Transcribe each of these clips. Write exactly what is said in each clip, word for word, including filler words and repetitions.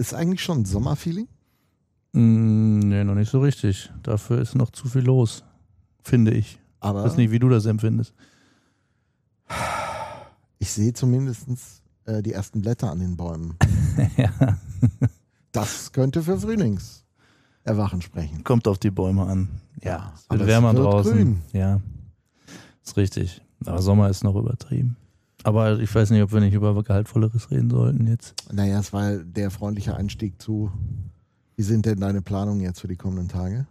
ist eigentlich schon Sommerfeeling? Mm, nee, noch nicht so richtig. Dafür ist noch zu viel los, finde ich. Aber ich weiß nicht, wie du das empfindest. Ich sehe zumindest äh, die ersten Blätter an den Bäumen. Ja. Das könnte für Frühlingserwachen sprechen. Kommt auf die Bäume an. Ja, es wird aber wärmer es wird draußen. Grün. Ja, ist richtig. Aber Sommer ist noch übertrieben. Aber ich weiß nicht, ob wir nicht über Gehaltvolleres reden sollten jetzt. Naja, es war der freundliche Einstieg zu. Wie sind denn deine Planungen jetzt für die kommenden Tage?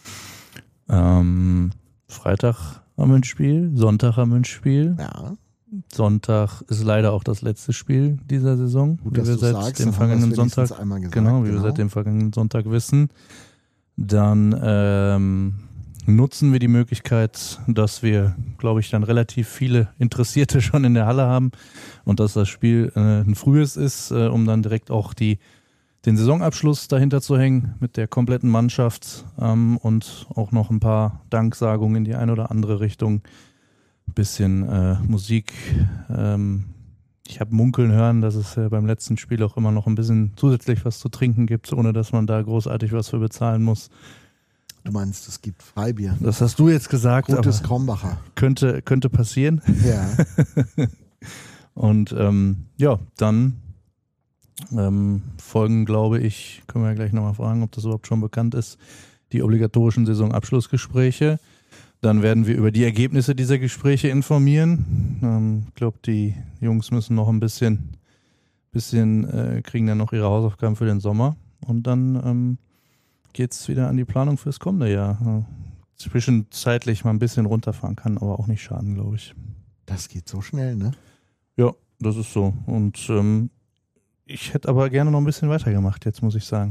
Ähm, Freitag haben wir ein Spiel, Sonntag haben wir ein Spiel. Ja. Sonntag ist leider auch das letzte Spiel dieser Saison, Gut, wie dass wir du seit sagst, dem dann haben wir vergangenen es wenigstens Sonntag, einmal gesagt, genau, wie genau. wir seit dem vergangenen Sonntag wissen. Dann ähm, nutzen wir die Möglichkeit, dass wir, glaube ich, dann relativ viele Interessierte schon in der Halle haben und dass das Spiel äh, ein frühes ist, äh, um dann direkt auch die den Saisonabschluss dahinter zu hängen mit der kompletten Mannschaft ähm, und auch noch ein paar Danksagungen in die eine oder andere Richtung. Ein bisschen äh, Musik. Ähm, ich habe munkeln hören, dass es äh, beim letzten Spiel auch immer noch ein bisschen zusätzlich was zu trinken gibt, ohne dass man da großartig was für bezahlen muss. Du meinst, es gibt Freibier. Das hast du jetzt gesagt, Gutes aber Krombacher. könnte, könnte passieren. Ja. Und ähm, ja, dann ähm, folgen, glaube ich, können wir ja gleich nochmal fragen, ob das überhaupt schon bekannt ist, die obligatorischen Saisonabschlussgespräche. Dann werden wir über die Ergebnisse dieser Gespräche informieren. Ähm, ich glaube, die Jungs müssen noch ein bisschen, bisschen äh, kriegen dann noch ihre Hausaufgaben für den Sommer. Und dann ähm, geht es wieder an die Planung fürs kommende Jahr. Ja, zwischenzeitlich mal ein bisschen runterfahren kann, aber auch nicht schaden, glaube ich. Das geht so schnell, ne? Ja, das ist so. Und ähm, ich hätte aber gerne noch ein bisschen weitergemacht, jetzt muss ich sagen.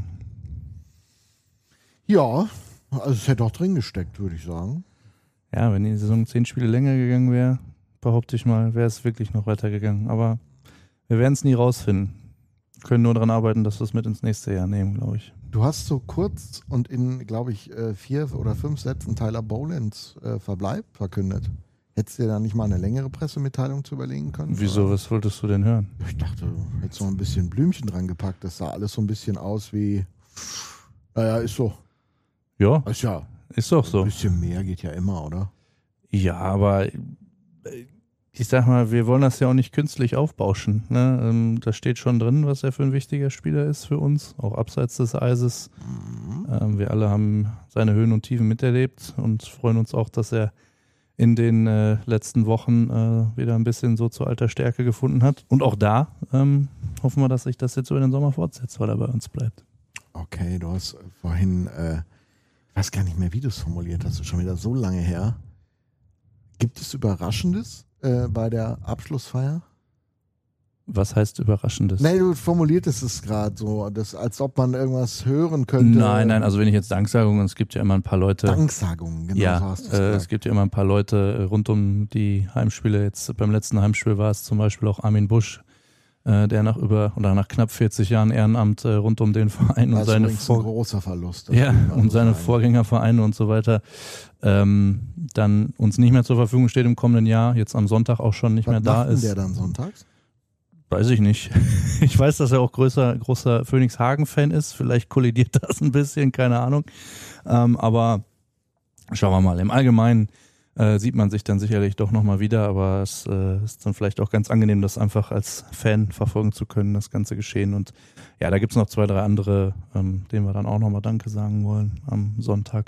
Ja, also es hätte auch drin gesteckt, würde ich sagen. Ja, wenn die Saison zehn Spiele länger gegangen wäre, behaupte ich mal, wäre es wirklich noch weitergegangen. Aber wir werden es nie rausfinden. Wir können nur daran arbeiten, dass wir es mit ins nächste Jahr nehmen, glaube ich. Du hast so kurz und in, glaube ich, vier oder fünf Sätzen Tyler Bolands äh, Verbleib verkündet. Hättest du dir da nicht mal eine längere Pressemitteilung zu überlegen können? Wieso, oder? Was wolltest du denn hören? Ich dachte, du hättest noch ein bisschen Blümchen dran gepackt. Das sah alles so ein bisschen aus wie, naja, ist so. Ja, Ist ja. ist doch so. Ein bisschen mehr geht ja immer, oder? Ja, aber ich sag mal, wir wollen das ja auch nicht künstlich aufbauschen. Ne? Ähm, da steht schon drin, was er für ein wichtiger Spieler ist für uns, auch abseits des Eises. Mhm. Ähm, wir alle haben seine Höhen und Tiefen miterlebt und freuen uns auch, dass er in den äh, letzten Wochen äh, wieder ein bisschen so zur alter Stärke gefunden hat. Und auch da ähm, hoffen wir, dass sich das jetzt über den Sommer fortsetzt, weil er bei uns bleibt. Okay, du hast vorhin, äh, ich weiß gar nicht mehr, wie du es formuliert hast, das ist schon wieder so lange her. Gibt es Überraschendes äh, bei der Abschlussfeier? Was heißt Überraschendes? Nein, du formuliertest es gerade so, dass, als ob man irgendwas hören könnte. Nein, nein, also wenn ich jetzt Danksagungen, es gibt ja immer ein paar Leute. Danksagungen, genau ja, so hast du es äh, gesagt. es gibt ja immer ein paar Leute rund um die Heimspiele. Jetzt beim letzten Heimspiel war es zum Beispiel auch Armin Busch, äh, der nach über oder nach knapp vierzig Jahren Ehrenamt äh, rund um den Verein und das seine ist Vor- ein großer Verlust. ja und seine Vorgängervereine und so weiter ähm, dann uns nicht mehr zur Verfügung steht im kommenden Jahr, jetzt am Sonntag auch schon nicht Was mehr da macht denn ist. der dann sonntags? Weiß ich nicht. Ich weiß, dass er auch größer, großer Phoenix Hagen-Fan ist. Vielleicht kollidiert das ein bisschen, keine Ahnung. Ähm, aber schauen wir mal. Im Allgemeinen äh, sieht man sich dann sicherlich doch nochmal wieder, aber es äh, ist dann vielleicht auch ganz angenehm, das einfach als Fan verfolgen zu können, das ganze Geschehen. Und ja, da gibt es noch zwei, drei andere, ähm, denen wir dann auch nochmal Danke sagen wollen am Sonntag.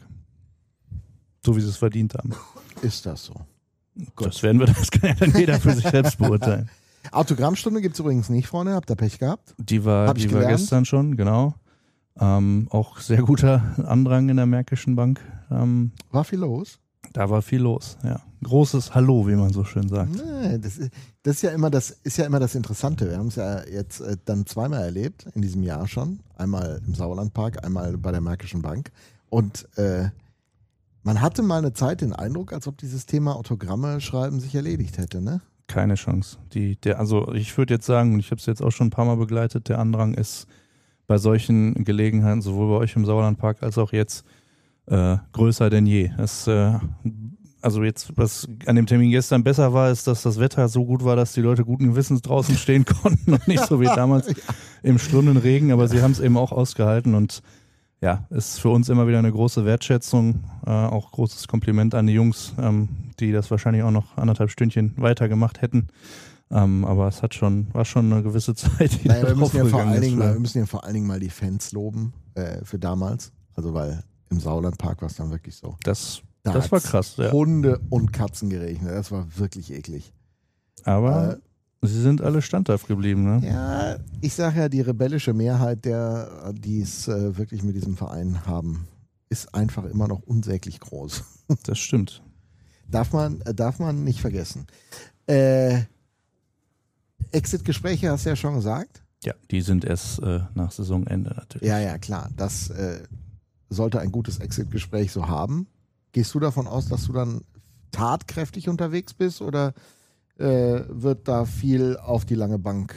So wie sie es verdient haben. Ist das so? Gut. Das werden wir, das kann ja dann jeder für sich selbst beurteilen. Autogrammstunde gibt es übrigens nicht vorne, habt ihr Pech gehabt? Die war, Hab ich die war gelernt. gestern schon, genau. Ähm, auch sehr guter Andrang in der Märkischen Bank. Ähm, War viel los? da war viel los, ja. Großes Hallo, wie man so schön sagt. Nee, das ist, das ist ja immer das ist ja immer das Interessante. Wir haben es ja jetzt äh, dann zweimal erlebt in diesem Jahr schon. Einmal im Sauerlandpark, einmal bei der Märkischen Bank. Und äh, man hatte mal eine Zeit den Eindruck, als ob dieses Thema Autogramme schreiben sich erledigt hätte, ne? Keine Chance. Die, der, also ich würde jetzt sagen, und ich habe es jetzt auch schon ein paar Mal begleitet, der Andrang ist bei solchen Gelegenheiten, sowohl bei euch im Sauerlandpark als auch jetzt, äh, größer denn je. Es, äh, also jetzt, was an dem Termin gestern besser war, ist, dass das Wetter so gut war, dass die Leute guten Gewissens draußen stehen konnten und nicht so wie damals im Stundenregen, aber sie haben es eben auch ausgehalten und ja, ist für uns immer wieder eine große Wertschätzung, äh, auch großes Kompliment an die Jungs, ähm, die das wahrscheinlich auch noch anderthalb Stündchen weitergemacht hätten. Ähm, aber es hat schon, war schon eine gewisse Zeit, die naja, da wir, müssen ja vor allen Dingen ist. mal, wir müssen ja vor allen Dingen mal die Fans loben äh, für damals. Also weil im Sauerlandpark war es dann wirklich so. Das, da das war krass, ja. Hunde und Katzen geregnet. Das war wirklich eklig. Aber äh, sie sind alle standhaft geblieben, ne? Ja, ich sage ja, die rebellische Mehrheit der, die es äh, wirklich mit diesem Verein haben, ist einfach immer noch unsäglich groß. Das stimmt. Darf man, äh, darf man nicht vergessen. Äh, Exit-Gespräche hast du ja schon gesagt. Ja, die sind erst äh, nach Saisonende natürlich. Ja, ja, klar. Das äh, sollte ein gutes Exit-Gespräch so haben. Gehst du davon aus, dass du dann tatkräftig unterwegs bist oder äh, wird da viel auf die lange Bank?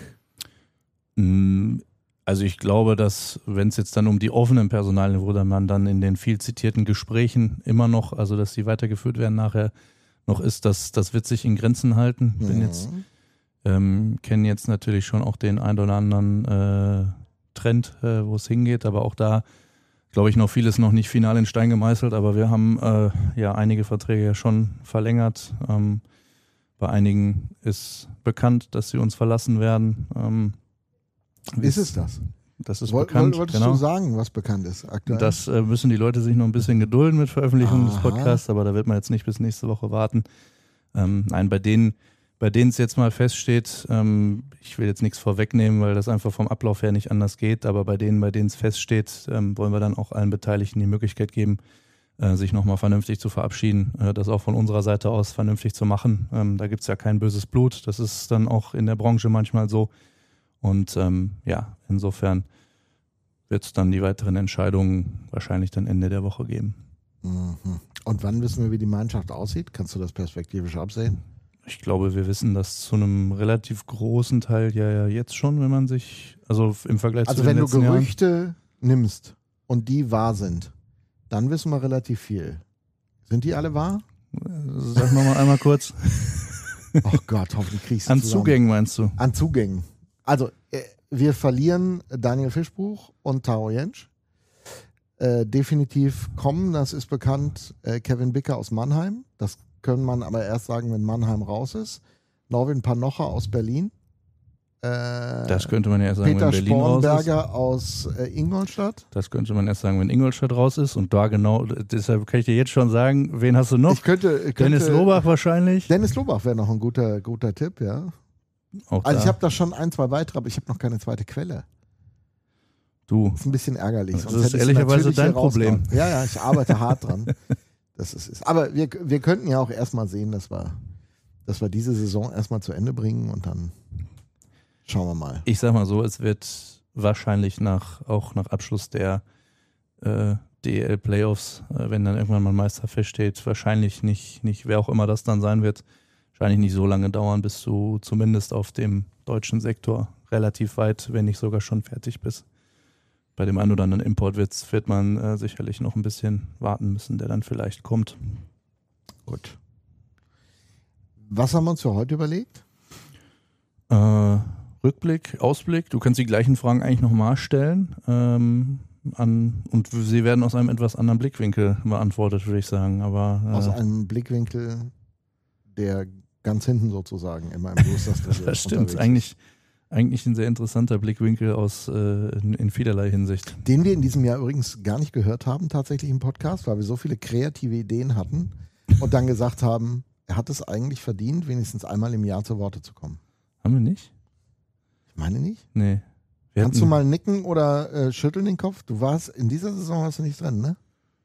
Also ich glaube, dass wenn es jetzt dann um die offenen Personalien, wo dann man dann in den viel zitierten Gesprächen immer noch, also dass die weitergeführt werden nachher noch ist, dass das wird sich in Grenzen halten. Bin Mhm. jetzt Ähm, kennen jetzt natürlich schon auch den ein oder anderen äh, Trend, äh, wo es hingeht, aber auch da glaube ich noch vieles noch nicht final in Stein gemeißelt, aber wir haben äh, ja einige Verträge ja schon verlängert. Ähm, bei einigen ist bekannt, dass sie uns verlassen werden. Ähm, Ist es das? Das ist Woll, bekannt, wolltest genau. du sagen, was bekannt ist aktuell? Das äh, müssen die Leute sich noch ein bisschen gedulden mit Veröffentlichung des Aha. Podcasts, aber da wird man jetzt nicht bis nächste Woche warten. Ähm, nein, bei denen Bei denen es jetzt mal feststeht, ähm, ich will jetzt nichts vorwegnehmen, weil das einfach vom Ablauf her nicht anders geht, aber bei denen, bei denen es feststeht, ähm, wollen wir dann auch allen Beteiligten die Möglichkeit geben, äh, sich nochmal vernünftig zu verabschieden, äh, das auch von unserer Seite aus vernünftig zu machen. Ähm, da gibt es ja kein böses Blut, das ist dann auch in der Branche manchmal so. Und ähm, ja, insofern wird es dann die weiteren Entscheidungen wahrscheinlich dann Ende der Woche geben. Mhm. Und wann wissen wir, wie die Mannschaft aussieht? Kannst du das perspektivisch absehen? Ich glaube, wir wissen das zu einem relativ großen Teil ja, ja jetzt schon, wenn man sich, also im Vergleich Also zu den wenn du letzten Jahren. Gerüchte nimmst und die wahr sind, dann wissen wir relativ viel. Sind die alle wahr? Sag nochmal einmal kurz. Oh Gott, hoffentlich kriegst du An zusammen. Zugängen meinst du? An Zugängen. Also äh, wir verlieren Daniel Fischbuch und Taro Jentsch. Äh, definitiv kommen, das ist bekannt, äh, Kevin Bicker aus Mannheim. Das können man aber erst sagen, wenn Mannheim raus ist. Norwin Panocha aus Berlin. Äh, Das könnte man ja erst sagen, Peter wenn Berlin raus ist. Spornberger aus äh, Ingolstadt. Das könnte man erst sagen, wenn Ingolstadt raus ist. Und da genau, deshalb kann ich dir jetzt schon sagen, wen hast du noch? Ich könnte, ich könnte, Dennis Lobach wahrscheinlich. Dennis Lobach wäre noch ein guter, guter Tipp, ja. Auch Also da. ich habe da schon ein, zwei weitere, aber ich habe noch keine zweite Quelle. Du, Das ist ein bisschen ärgerlich. Das sonst ist hätte ich sie ehrlicherweise natürlich dein hier Problem. rausgehauen. Ja, ja, ich arbeite hart dran. Das ist es. Aber wir, wir könnten ja auch erstmal sehen, dass wir, dass wir diese Saison erstmal zu Ende bringen und dann schauen wir mal. ich sag mal so, es wird wahrscheinlich nach, auch nach Abschluss der äh, D E L-Playoffs, äh, wenn dann irgendwann mal ein Meister feststeht, wahrscheinlich nicht, nicht, wer auch immer das dann sein wird, wahrscheinlich nicht so lange dauern, bis du zumindest auf dem deutschen Sektor relativ weit, wenn nicht sogar schon fertig bist. Bei dem einen oder anderen Import wird's, wird man äh, sicherlich noch ein bisschen warten müssen, der dann vielleicht kommt. Gut. Was haben wir uns für heute überlegt? Äh, Rückblick, Ausblick, du kannst die gleichen Fragen eigentlich nochmal stellen. Ähm, an, und sie werden aus einem etwas anderen Blickwinkel beantwortet, würde ich sagen. Aber, äh, Aus einem Blickwinkel, der ganz hinten sozusagen immer im Booster-Studio das stimmt, unterwegs ist. eigentlich, eigentlich ein sehr interessanter Blickwinkel aus äh, in, in vielerlei Hinsicht. Den wir in diesem Jahr übrigens gar nicht gehört haben, tatsächlich im Podcast, weil wir so viele kreative Ideen hatten und dann gesagt haben, er hat es eigentlich verdient, wenigstens einmal im Jahr zu Worte zu kommen. Haben wir nicht? Ich meine nicht. Nee. Wir Kannst hatten- du mal nicken oder äh, schütteln den Kopf? Du warst, in dieser Saison warst du nicht drin, ne?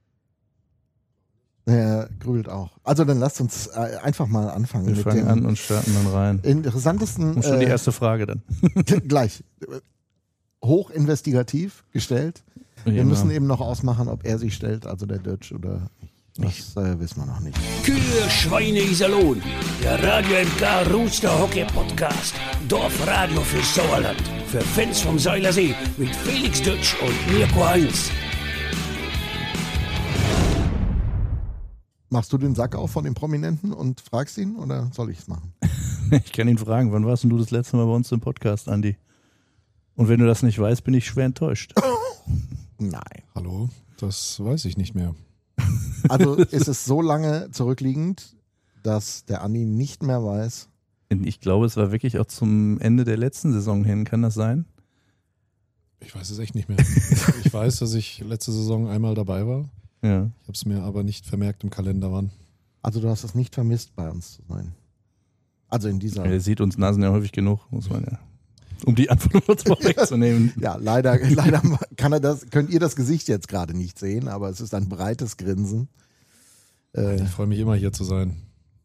Er grübelt auch. Also dann lasst uns äh, einfach mal anfangen. Wir mit fangen dem an und starten dann rein. interessantesten, Und schon die äh, erste Frage dann. gleich, hochinvestigativ gestellt. Wir müssen eben noch ausmachen, ob er sich stellt, also der Dutch oder nicht. Das äh, wissen wir noch nicht. Kühe, Schweine, Iserlohn. Der Radio M K Rooster Hockey Podcast. Dorfradio für Sauerland. Für Fans vom Seilersee mit Felix Dutsch und Mirko Heinz. Machst du den Sack auf von dem Prominenten und fragst ihn oder soll ich es machen? Ich kann ihn fragen, wann warst denn du das letzte Mal bei uns im Podcast, Andi? Und wenn du das nicht weißt, bin ich schwer enttäuscht. Nein. Hallo, das weiß ich nicht mehr. Also ist es so lange zurückliegend, dass der Andi nicht mehr weiß. Ich glaube, es war wirklich auch zum Ende der letzten Saison hin. Kann das sein? Ich weiß es echt nicht mehr. Ich weiß, dass ich letzte Saison einmal dabei war. Ja. Ich habe es mir aber nicht vermerkt im Kalender wann. Also du hast es nicht vermisst, bei uns zu sein. Also in dieser... Er sieht uns Nasen ja häufig genug, muss man ja. Um die Antwort kurz vorwegzunehmen. Ja, leider, leider kann er das, könnt ihr das Gesicht jetzt gerade nicht sehen, aber es ist ein breites Grinsen. Äh, Ich freue mich immer hier zu sein.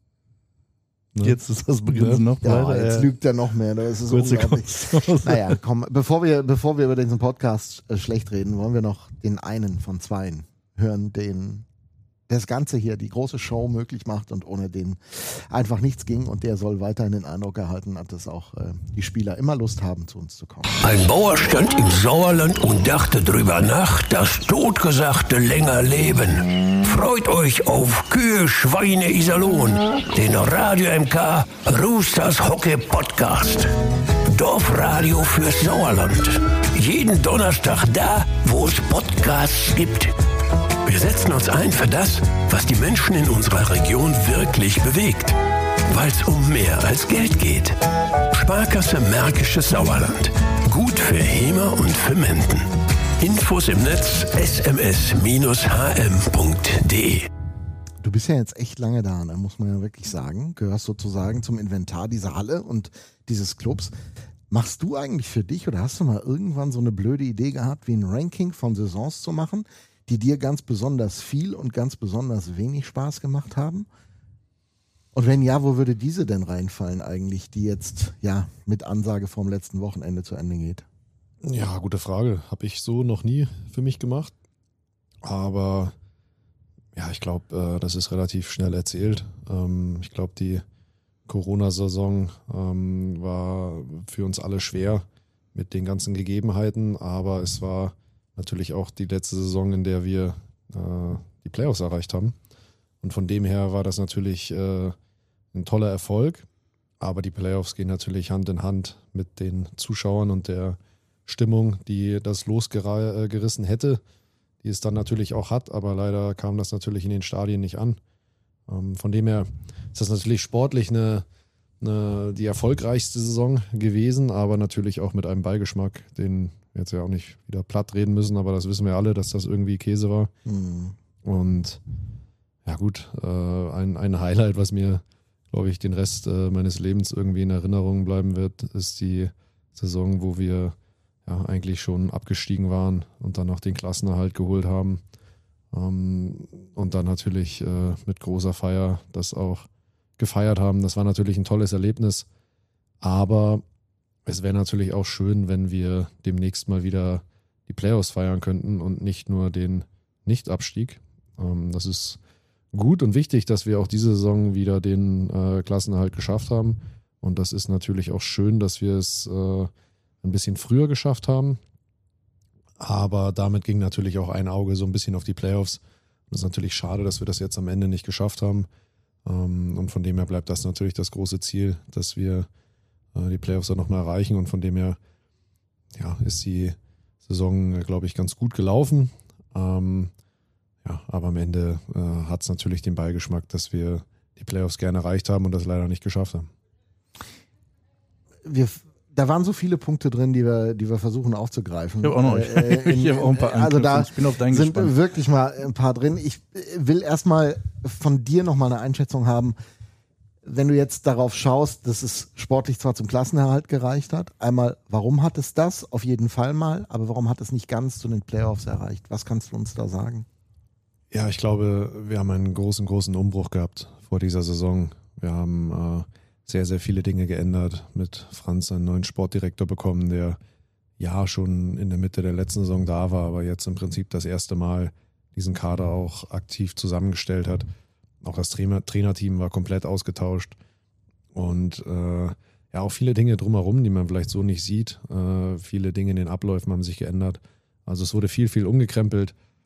Ne? Jetzt ist das Begrinsen noch ja, weiter. jetzt ja. lügt er noch mehr. Das ist Kurze unglaublich. Pause. Naja, komm, bevor wir, bevor wir über diesen Podcast äh, schlecht reden, wollen wir noch den einen von zweien hören, den das Ganze hier, die große Show möglich macht und ohne den einfach nichts ging, und der soll weiterhin den Eindruck erhalten, dass auch äh, die Spieler immer Lust haben, zu uns zu kommen. Ein Bauer stand im Sauerland und dachte drüber nach, das Totgesagte länger leben. Freut euch auf Kühe, Schweine, Iserlohn, den Radio M K Roosters Hockey Podcast. Dorfradio fürs Sauerland. Jeden Donnerstag da, wo es Podcasts gibt. Wir setzen uns ein für das, was die Menschen in unserer Region wirklich bewegt. Weil es um mehr als Geld geht. Sparkasse Märkisches Sauerland. Gut für Hemer und für Menden. Infos im Netz s m s h m punkt d e. Du bist ja jetzt echt lange da, da muss man ja wirklich sagen, gehörst sozusagen zum Inventar dieser Halle und dieses Clubs. Machst du eigentlich für dich oder hast du mal irgendwann so eine blöde Idee gehabt, wie ein Ranking von Saisons zu machen, die dir ganz besonders viel und ganz besonders wenig Spaß gemacht haben? Und wenn ja, wo würde diese denn reinfallen eigentlich, die jetzt ja mit Ansage vom letzten Wochenende zu Ende geht? Ja, gute Frage. Habe ich so noch nie für mich gemacht. Aber ja, ich glaube, äh, das ist relativ schnell erzählt. Ähm, ich glaube, die Corona-Saison ähm, war für uns alle schwer mit den ganzen Gegebenheiten, aber es war natürlich auch die letzte Saison, in der wir äh, die Playoffs erreicht haben. Und von dem her war das natürlich äh, ein toller Erfolg. Aber die Playoffs gehen natürlich Hand in Hand mit den Zuschauern und der Stimmung, die das losgerissen hätte, die es dann natürlich auch hat. Aber leider kam das natürlich in den Stadien nicht an. Ähm, von dem her ist das natürlich sportlich eine, eine, die erfolgreichste Saison gewesen, aber natürlich auch mit einem Beigeschmack, den wir jetzt ja auch nicht wieder platt reden müssen, aber das wissen wir alle, dass das irgendwie Käse war. Mhm. Und ja gut, äh, ein, ein Highlight, was mir, glaube ich, den Rest äh, meines Lebens irgendwie in Erinnerung bleiben wird, ist die Saison, wo wir ja eigentlich schon abgestiegen waren und dann noch den Klassenerhalt geholt haben. Ähm, und dann natürlich äh, mit großer Feier das auch gefeiert haben. Das war natürlich ein tolles Erlebnis, aber es wäre natürlich auch schön, wenn wir demnächst mal wieder die Playoffs feiern könnten und nicht nur den Nicht-Abstieg. Ähm, das ist gut und wichtig, dass wir auch diese Saison wieder den äh, Klassenerhalt geschafft haben. Und das ist natürlich auch schön, dass wir es äh, ein bisschen früher geschafft haben. Aber damit ging natürlich auch ein Auge so ein bisschen auf die Playoffs. Das ist natürlich schade, dass wir das jetzt am Ende nicht geschafft haben. Ähm, und von dem her bleibt das natürlich das große Ziel, dass wir äh, die Playoffs dann nochmal erreichen. Und von dem her ja, ist die Saison, glaube ich, ganz gut gelaufen. Ähm, ja, aber am Ende äh, hat es natürlich den Beigeschmack, dass wir die Playoffs gerne erreicht haben und das leider nicht geschafft haben. Wir, da waren so viele Punkte drin, die wir, die wir versuchen aufzugreifen. Ich habe auch noch äh, in, ich hab auch ein paar Also da ich bin auf deinen sind gespannt. wirklich mal ein paar drin. Ich will erstmal von dir nochmal eine Einschätzung haben, wenn du jetzt darauf schaust, dass es sportlich zwar zum Klassenerhalt gereicht hat. Einmal, warum hat es das? Auf jeden Fall mal. Aber warum hat es nicht ganz zu den Playoffs erreicht? Was kannst du uns da sagen? Ja, ich glaube, wir haben einen großen, großen Umbruch gehabt vor dieser Saison. Wir haben äh, sehr, sehr viele Dinge geändert. Mit Franz einen neuen Sportdirektor bekommen, der ja schon in der Mitte der letzten Saison da war, aber jetzt im Prinzip das erste Mal diesen Kader auch aktiv zusammengestellt hat. Auch das Trainer- Trainerteam war komplett ausgetauscht. Und äh, ja, auch viele Dinge drumherum, die man vielleicht so nicht sieht. Äh, viele Dinge in den Abläufen haben sich geändert. Also es wurde viel, viel umgekrempelt.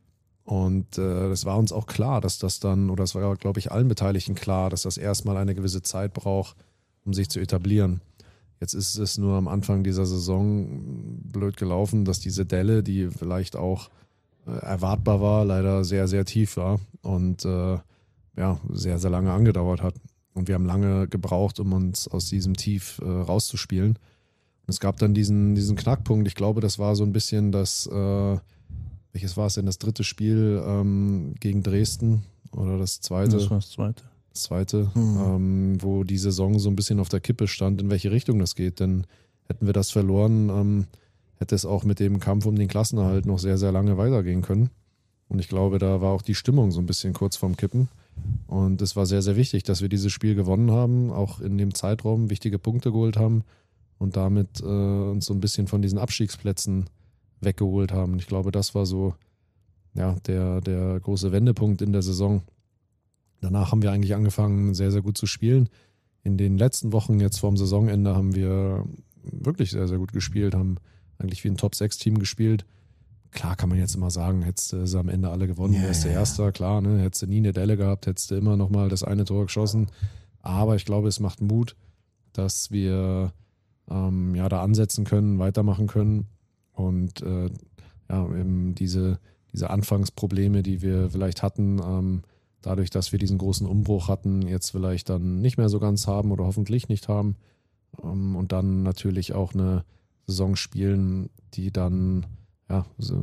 Und äh, das war uns auch klar, dass das dann, oder es war, glaube ich, allen Beteiligten klar, dass das erstmal eine gewisse Zeit braucht, um sich zu etablieren. Jetzt ist es nur am Anfang dieser Saison blöd gelaufen, dass diese Delle, die vielleicht auch äh, erwartbar war, leider sehr, sehr tief war und äh, ja, sehr, sehr lange angedauert hat. Und wir haben lange gebraucht, um uns aus diesem Tief äh, rauszuspielen. Und es gab dann diesen, diesen Knackpunkt. Ich glaube, das war so ein bisschen das, äh, welches war es denn, das dritte Spiel ähm, gegen Dresden oder das zweite? Das war das zweite. Das zweite, Mhm. ähm, wo die Saison so ein bisschen auf der Kippe stand, in welche Richtung das geht. Denn hätten wir das verloren, ähm, hätte es auch mit dem Kampf um den Klassenerhalt noch sehr, sehr lange weitergehen können. Und ich glaube, da war auch die Stimmung so ein bisschen kurz vorm Kippen. Und es war sehr, sehr wichtig, dass wir dieses Spiel gewonnen haben, auch in dem Zeitraum wichtige Punkte geholt haben und damit äh, uns so ein bisschen von diesen Abstiegsplätzen weggeholt haben. Und ich glaube, das war so ja, der, der große Wendepunkt in der Saison. Danach haben wir eigentlich angefangen, sehr, sehr gut zu spielen. In den letzten Wochen, jetzt vorm Saisonende, haben wir wirklich sehr, sehr gut gespielt, haben eigentlich wie ein Top sechs Team gespielt. Klar kann man jetzt immer sagen, hättest du sie am Ende alle gewonnen, Ja, wärst du ja, ja. Erster, klar, ne? Hättest du nie eine Delle gehabt, hättest du immer nochmal das eine Tor geschossen. Aber ich glaube, es macht Mut, dass wir ähm, ja, da ansetzen können, weitermachen können und äh, ja, eben diese, diese Anfangsprobleme, die wir vielleicht hatten, ähm, dadurch, dass wir diesen großen Umbruch hatten, jetzt vielleicht dann nicht mehr so ganz haben oder hoffentlich nicht haben. Ähm, und dann natürlich auch eine Saison spielen, die dann, ja, so,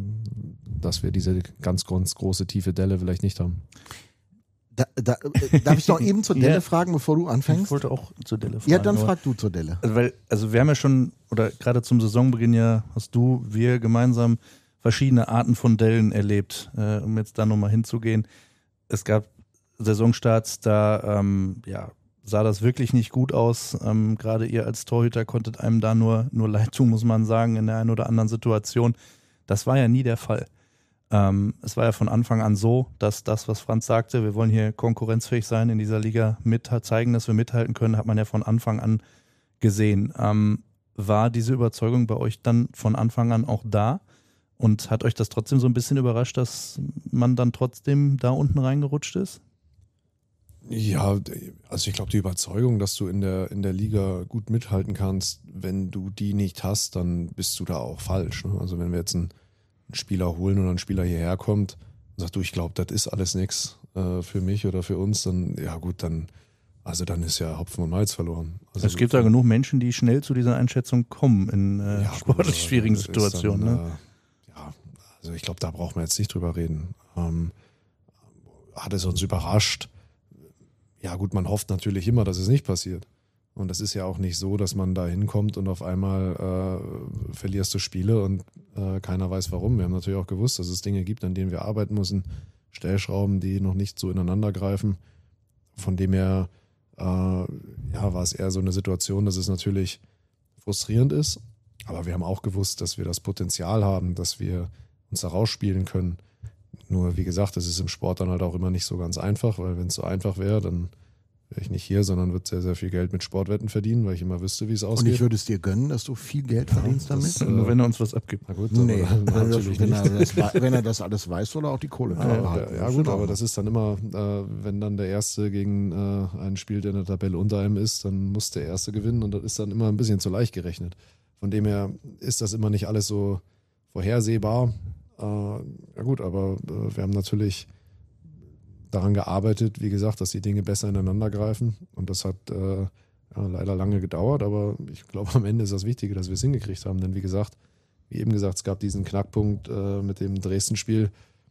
dass wir diese ganz, ganz große tiefe Delle vielleicht nicht haben. Da, da, äh, darf ich noch eben zur Delle Ja. fragen, bevor du Ich anfängst? wollte auch zur Delle fragen. Ja, dann aber- frag du zur Delle. Also, weil, also wir haben ja schon, oder gerade zum Saisonbeginn ja, hast du, wir gemeinsam verschiedene Arten von Dellen erlebt, äh, um jetzt da nochmal hinzugehen. Es gab Saisonstarts, da ähm, ja, sah das wirklich nicht gut aus. Ähm, gerade ihr als Torhüter konntet einem da nur, nur leid tun, muss man sagen, in der einen oder anderen Situation. Das war ja nie der Fall. Ähm, es war ja von Anfang an so, dass das, was Franz sagte, wir wollen hier konkurrenzfähig sein in dieser Liga, mit zeigen, dass wir mithalten können, hat man ja von Anfang an gesehen. Ähm, war diese Überzeugung bei euch dann von Anfang an auch da? Und hat euch das trotzdem so ein bisschen überrascht, dass man dann trotzdem da unten reingerutscht ist? Ja, also ich glaube, die Überzeugung, dass du in der, in der Liga gut mithalten kannst, wenn du die nicht hast, dann bist du da auch falsch. Ne? Also wenn wir jetzt einen, einen Spieler holen oder ein Spieler hierher kommt und sagt, du, ich glaube, das ist alles nichts äh, für mich oder für uns, dann, ja gut, dann, also dann ist ja Hopfen und Malz verloren. Also Es gibt da genug Menschen, die schnell zu dieser Einschätzung kommen in äh, Ja, sportlich gut, schwierigen das ist Situationen. Dann, Ne? äh, ja, also ich glaube, da brauchen wir jetzt nicht drüber reden. Ähm, hat es uns überrascht? Ja gut, man hofft natürlich immer, dass es nicht passiert. Und es ist ja auch nicht so, dass man da hinkommt und auf einmal äh, verlierst du Spiele und äh, keiner weiß warum. Wir haben natürlich auch gewusst, dass es Dinge gibt, an denen wir arbeiten müssen. Stellschrauben, die noch nicht so ineinander greifen. Von dem her äh, ja, war es eher so eine Situation, dass es natürlich frustrierend ist. Aber wir haben auch gewusst, dass wir das Potenzial haben, dass wir uns da rausspielen können. Nur, wie gesagt, es ist im Sport dann halt auch immer nicht so ganz einfach, weil wenn es so einfach wäre, dann wäre ich nicht hier, sondern würde sehr, sehr viel Geld mit Sportwetten verdienen, weil ich immer wüsste, wie es Und ausgeht. ich würde es dir gönnen, dass du viel Geld verdienst das, damit. äh, Nur wenn er uns was abgibt. Na gut, Nee, aber natürlich wenn, nicht. er das, wei- wenn er das alles weiß oder auch die Kohle Ja, hat. ja, ja gut, aber das ist dann immer, äh, wenn dann der Erste gegen äh, einen spielt, der in der Tabelle unter einem ist, dann muss der Erste gewinnen und das ist dann immer ein bisschen zu leicht gerechnet. Von dem her ist das immer nicht alles so vorhersehbar. Äh, ja gut, aber äh, wir haben natürlich daran gearbeitet, wie gesagt, dass die Dinge besser ineinander greifen und das hat äh, ja, leider lange gedauert, aber ich glaube, am Ende ist das Wichtige, dass wir es hingekriegt haben, denn wie gesagt, wie eben gesagt, es gab diesen Knackpunkt äh, mit dem Dresden-Spiel.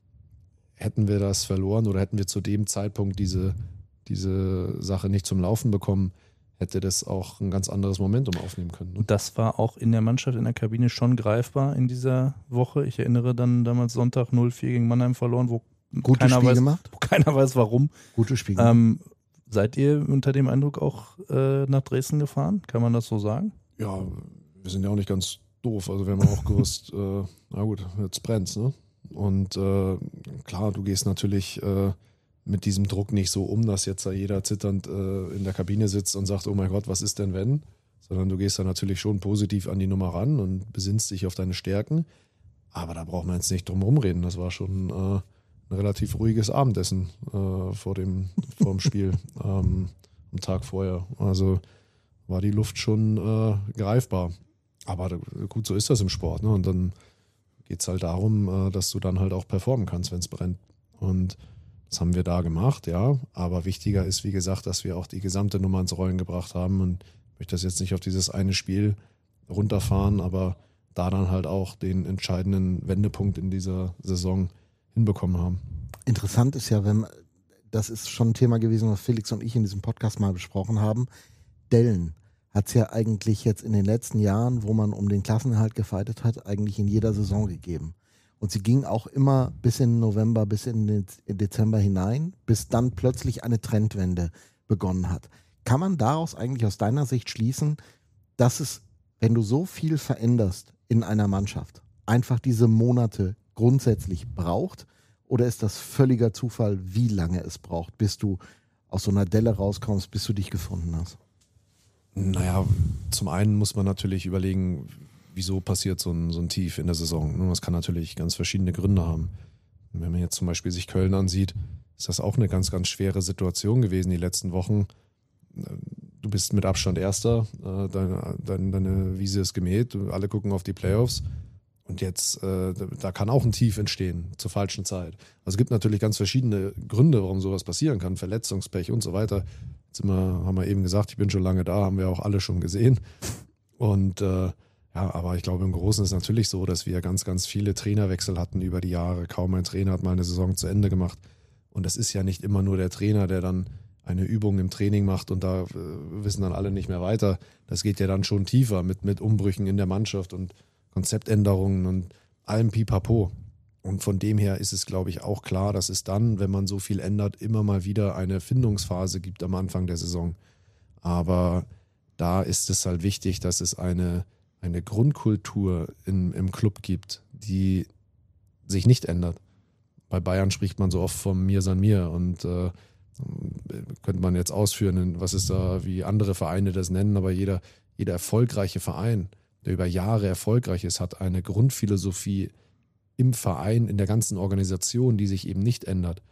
Hätten wir das verloren oder hätten wir zu dem Zeitpunkt diese, diese Sache nicht zum Laufen bekommen, hätte das auch ein ganz anderes Momentum aufnehmen können. Ne? Und das war auch in der Mannschaft, in der Kabine schon greifbar in dieser Woche. Ich erinnere dann damals Sonntag null vier gegen Mannheim verloren, wo Gutes keiner Spiel weiß, gemacht. wo keiner weiß warum. Gutes Spiel gemacht. Ähm, seid ihr unter dem Eindruck auch äh, nach Dresden gefahren? Kann man das so sagen? Ja, wir sind ja auch nicht ganz doof. Also wir haben auch gewusst, äh, na gut, jetzt brennt's, ne? Und äh, klar, du gehst natürlich äh, mit diesem Druck nicht so um, dass jetzt da jeder zitternd äh, in der Kabine sitzt und sagt, oh mein Gott, was ist denn wenn? Sondern du gehst da natürlich schon positiv an die Nummer ran und besinnst dich auf deine Stärken. Aber da braucht man jetzt nicht drum rumreden. Das war schon äh, ein relativ ruhiges Abendessen äh, vor, dem, vor dem Spiel ähm, am Tag vorher. Also war die Luft schon äh, greifbar. Aber gut, so ist das im Sport. Ne? Und dann geht es halt darum, äh, dass du dann halt auch performen kannst, wenn es brennt. Und das haben wir da gemacht, ja. Aber wichtiger ist, wie gesagt, dass wir auch die gesamte Nummer ins Rollen gebracht haben. Und ich möchte das jetzt nicht auf dieses eine Spiel runterfahren, aber da dann halt auch den entscheidenden Wendepunkt in dieser Saison hinbekommen haben. Interessant ist ja, wenn, das ist schon ein Thema gewesen, was Felix und ich in diesem Podcast mal besprochen haben. Dellen hat es ja eigentlich jetzt in den letzten Jahren, wo man um den Klassenerhalt gefeitet hat, eigentlich in jeder Saison gegeben. Und sie ging auch immer bis in November, bis in den Dezember hinein, bis dann plötzlich eine Trendwende begonnen hat. Kann man daraus eigentlich aus deiner Sicht schließen, dass es, wenn du so viel veränderst in einer Mannschaft, einfach diese Monate grundsätzlich braucht? Oder ist das völliger Zufall, wie lange es braucht, bis du aus so einer Delle rauskommst, bis du dich gefunden hast? Naja, zum einen muss man natürlich überlegen, wieso passiert so ein, so ein Tief in der Saison. Das kann natürlich ganz verschiedene Gründe haben. Wenn man jetzt zum Beispiel sich Köln ansieht, ist das auch eine ganz, ganz schwere Situation gewesen die letzten Wochen. Du bist mit Abstand Erster, deine, deine, deine Wiese ist gemäht, alle gucken auf die Playoffs und jetzt, äh, da kann auch ein Tief entstehen zur falschen Zeit. Also es gibt natürlich ganz verschiedene Gründe, warum sowas passieren kann, Verletzungspech und so weiter. Jetzt sind wir, haben wir eben gesagt, ich bin schon lange da, haben wir auch alle schon gesehen. Und äh, ja, aber ich glaube im Großen ist es natürlich so, dass wir ganz, ganz viele Trainerwechsel hatten über die Jahre. Kaum ein Trainer hat mal eine Saison zu Ende gemacht. Und das ist ja nicht immer nur der Trainer, der dann eine Übung im Training macht und da äh, wissen dann alle nicht mehr weiter. Das geht ja dann schon tiefer mit, mit Umbrüchen in der Mannschaft und Konzeptänderungen und allem Pipapo. Und von dem her ist es, glaube ich, auch klar, dass es dann, wenn man so viel ändert, immer mal wieder eine Findungsphase gibt am Anfang der Saison. Aber da ist es halt wichtig, dass es eine, eine Grundkultur in, im Club gibt, die sich nicht ändert. Bei Bayern spricht man so oft vom Mir san mir und äh, könnte man jetzt ausführen, was ist da, wie andere Vereine das nennen, aber jeder, jeder erfolgreiche Verein, der über Jahre erfolgreich ist, hat eine Grundphilosophie im Verein, in der ganzen Organisation, die sich eben nicht ändert.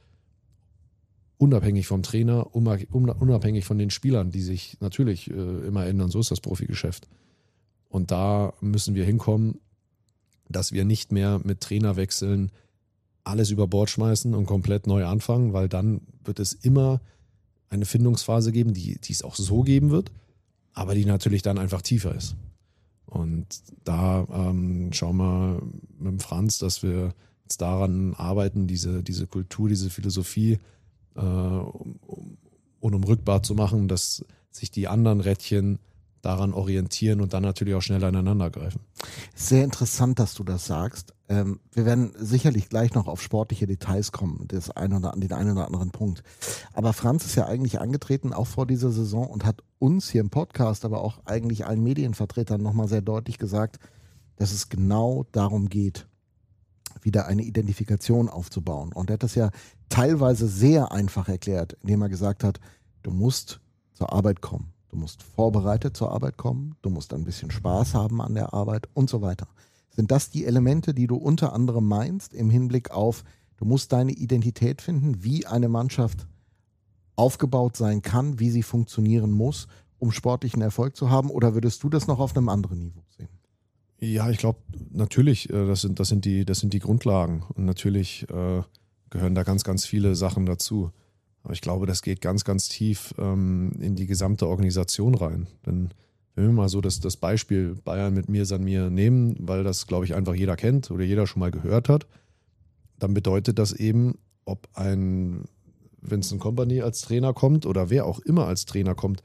Unabhängig vom Trainer, unabhängig von den Spielern, die sich natürlich äh, immer ändern, so ist das Profigeschäft. Und da müssen wir hinkommen, dass wir nicht mehr mit Trainerwechseln alles über Bord schmeißen und komplett neu anfangen, weil dann wird es immer eine Findungsphase geben, die, die es auch so geben wird, aber die natürlich dann einfach tiefer ist. Und da ähm, schauen wir mit dem Franz, dass wir jetzt daran arbeiten, diese, diese Kultur, diese Philosophie äh, um, um, unumrückbar zu machen, dass sich die anderen Rädchen daran orientieren und dann natürlich auch schnell aneinander greifen. Sehr interessant, dass du das sagst. Ähm, wir werden sicherlich gleich noch auf sportliche Details kommen, das ein oder, den einen oder anderen Punkt. Aber Franz ist ja eigentlich angetreten, auch vor dieser Saison, und hat uns hier im Podcast, aber auch eigentlich allen Medienvertretern nochmal sehr deutlich gesagt, dass es genau darum geht, wieder eine Identifikation aufzubauen. Und er hat das ja teilweise sehr einfach erklärt, indem er gesagt hat, du musst zur Arbeit kommen. Du musst vorbereitet zur Arbeit kommen, du musst ein bisschen Spaß haben an der Arbeit und so weiter. Sind das die Elemente, die du unter anderem meinst im Hinblick auf, du musst deine Identität finden, wie eine Mannschaft aufgebaut sein kann, wie sie funktionieren muss, um sportlichen Erfolg zu haben? Oder würdest du das noch auf einem anderen Niveau sehen? Ja, ich glaube, natürlich, das sind, das, sind die, das sind die Grundlagen. Und natürlich äh, gehören da ganz, ganz viele Sachen dazu. Aber ich glaube, das geht ganz, ganz tief ähm, in die gesamte Organisation rein. Denn wenn wir mal so das, das Beispiel Bayern mit Mir san mir nehmen, weil das, glaube ich, einfach jeder kennt oder jeder schon mal gehört hat, dann bedeutet das eben, ob ein Vincent Kompany als Trainer kommt oder wer auch immer als Trainer kommt,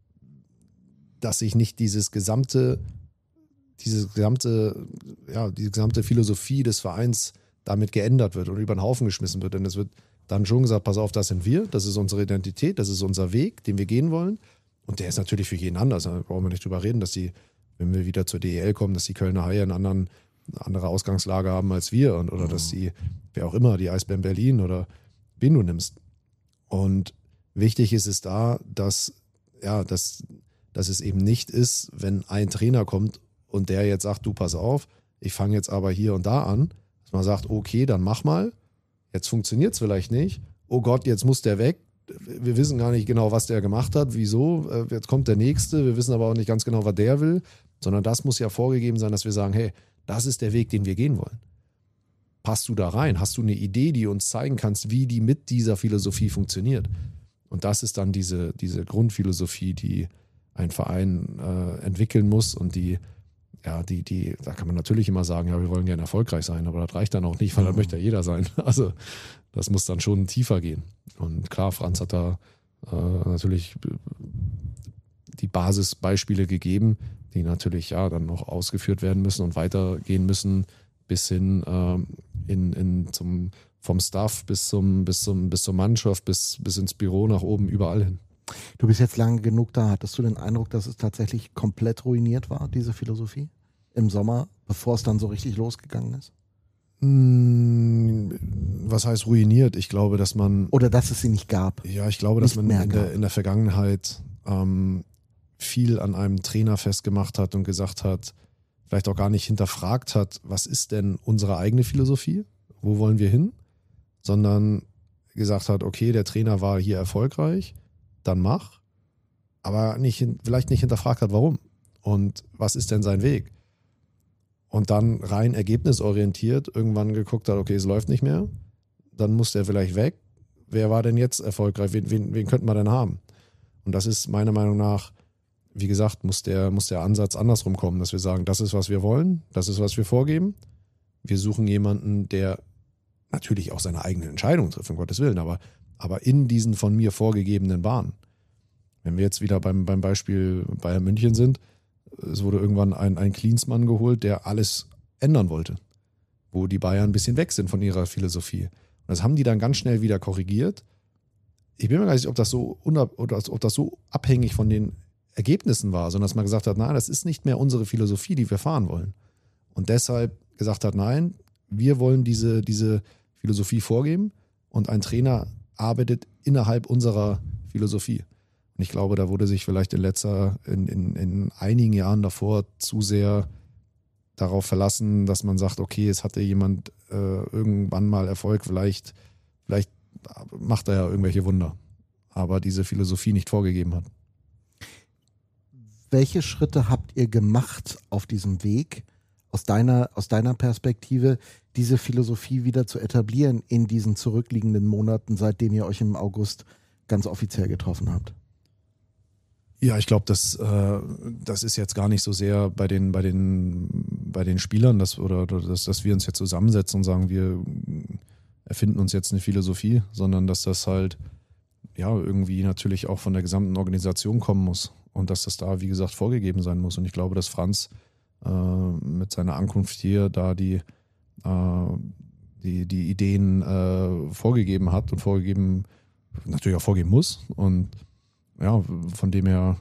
dass sich nicht dieses gesamte, diese gesamte, ja, die gesamte Philosophie des Vereins damit geändert wird und über den Haufen geschmissen wird. Denn es wird dann schon gesagt, pass auf, das sind wir, das ist unsere Identität, das ist unser Weg, den wir gehen wollen. Und der ist natürlich für jeden anders. Da brauchen wir nicht drüber reden, dass die, wenn wir wieder zur D E L kommen, dass die Kölner Haie einen anderen, eine andere Ausgangslage haben als wir. Und, oder dass die, wer auch immer, die Eisbären Berlin oder wen du nimmst. Und wichtig ist es da, dass, ja, dass, dass es eben nicht ist, wenn ein Trainer kommt und der jetzt sagt, du pass auf, ich fange jetzt aber hier und da an, dass man sagt, okay, dann mach mal, jetzt funktioniert es vielleicht nicht, oh Gott, jetzt muss der weg, wir wissen gar nicht genau, was der gemacht hat, wieso, jetzt kommt der Nächste, wir wissen aber auch nicht ganz genau, was der will, sondern das muss ja vorgegeben sein, dass wir sagen, hey, das ist der Weg, den wir gehen wollen. Passt du da rein? Hast du eine Idee, die uns zeigen kannst, wie die mit dieser Philosophie funktioniert? Und das ist dann diese, diese Grundphilosophie, die ein Verein äh, entwickeln muss und die, ja, die, die, da kann man natürlich immer sagen, ja, wir wollen gerne erfolgreich sein, aber das reicht dann auch nicht, weil das möchte ja jeder sein. Also das muss dann schon tiefer gehen. Und klar, Franz hat da äh, natürlich die Basisbeispiele gegeben, die natürlich ja dann noch ausgeführt werden müssen und weitergehen müssen bis hin ähm, in, in zum, vom Staff bis zum, bis zum, bis zur Mannschaft, bis, bis ins Büro nach oben, überall hin. Du bist jetzt lange genug da. Hattest du den Eindruck, dass es tatsächlich komplett ruiniert war, diese Philosophie? Im Sommer, bevor es dann so richtig losgegangen ist? Was heißt ruiniert? Ich glaube, dass man... Oder dass es sie nicht gab. Ja, ich glaube, dass Nicht man mehr in der, gab. in der Vergangenheit ähm, viel an einem Trainer festgemacht hat und gesagt hat, vielleicht auch gar nicht hinterfragt hat, was ist denn unsere eigene Philosophie? Wo wollen wir hin? Sondern gesagt hat, okay, der Trainer war hier erfolgreich, dann mach, aber nicht, vielleicht nicht hinterfragt hat, warum und was ist denn sein Weg? Und dann rein ergebnisorientiert irgendwann geguckt hat, okay, es läuft nicht mehr, dann muss der vielleicht weg. Wer war denn jetzt erfolgreich? Wen, wen, wen könnten wir denn haben? Und das ist meiner Meinung nach, wie gesagt, muss der, muss der Ansatz andersrum kommen, dass wir sagen, das ist, was wir wollen, das ist, was wir vorgeben. Wir suchen jemanden, der natürlich auch seine eigenen Entscheidungen trifft, um Gottes Willen, aber, aber in diesen von mir vorgegebenen Bahnen. Wenn wir jetzt wieder beim, beim Beispiel Bayern München sind, es wurde irgendwann ein, ein Klinsmann geholt, der alles ändern wollte, wo die Bayern ein bisschen weg sind von ihrer Philosophie. Und das haben die dann ganz schnell wieder korrigiert. Ich bin mir gar nicht sicher, ob das so, unab- oder ob das so abhängig von den Ergebnissen war, sondern dass man gesagt hat, nein, das ist nicht mehr unsere Philosophie, die wir fahren wollen. Und deshalb gesagt hat, nein, wir wollen diese, diese Philosophie vorgeben und ein Trainer arbeitet innerhalb unserer Philosophie. Und ich glaube, da wurde sich vielleicht in letzter, in, in, in einigen Jahren davor zu sehr darauf verlassen, dass man sagt, okay, es hatte jemand äh, irgendwann mal Erfolg, vielleicht, vielleicht macht er ja irgendwelche Wunder, aber diese Philosophie nicht vorgegeben hat. Welche Schritte habt ihr gemacht auf diesem Weg, aus deiner, aus deiner Perspektive, diese Philosophie wieder zu etablieren in diesen zurückliegenden Monaten, seitdem ihr euch im August ganz offiziell getroffen habt? Ja, ich glaube, das, äh, das ist jetzt gar nicht so sehr bei den, bei den, bei den Spielern, dass, oder, oder dass, dass wir uns jetzt zusammensetzen und sagen, wir erfinden uns jetzt eine Philosophie, sondern dass das halt ja irgendwie natürlich auch von der gesamten Organisation kommen muss und dass das da, wie gesagt, vorgegeben sein muss. Und ich glaube, dass Franz äh, mit seiner Ankunft hier da die, äh, die, die Ideen äh, vorgegeben hat und vorgegeben, natürlich auch vorgeben muss. Und ja, von dem her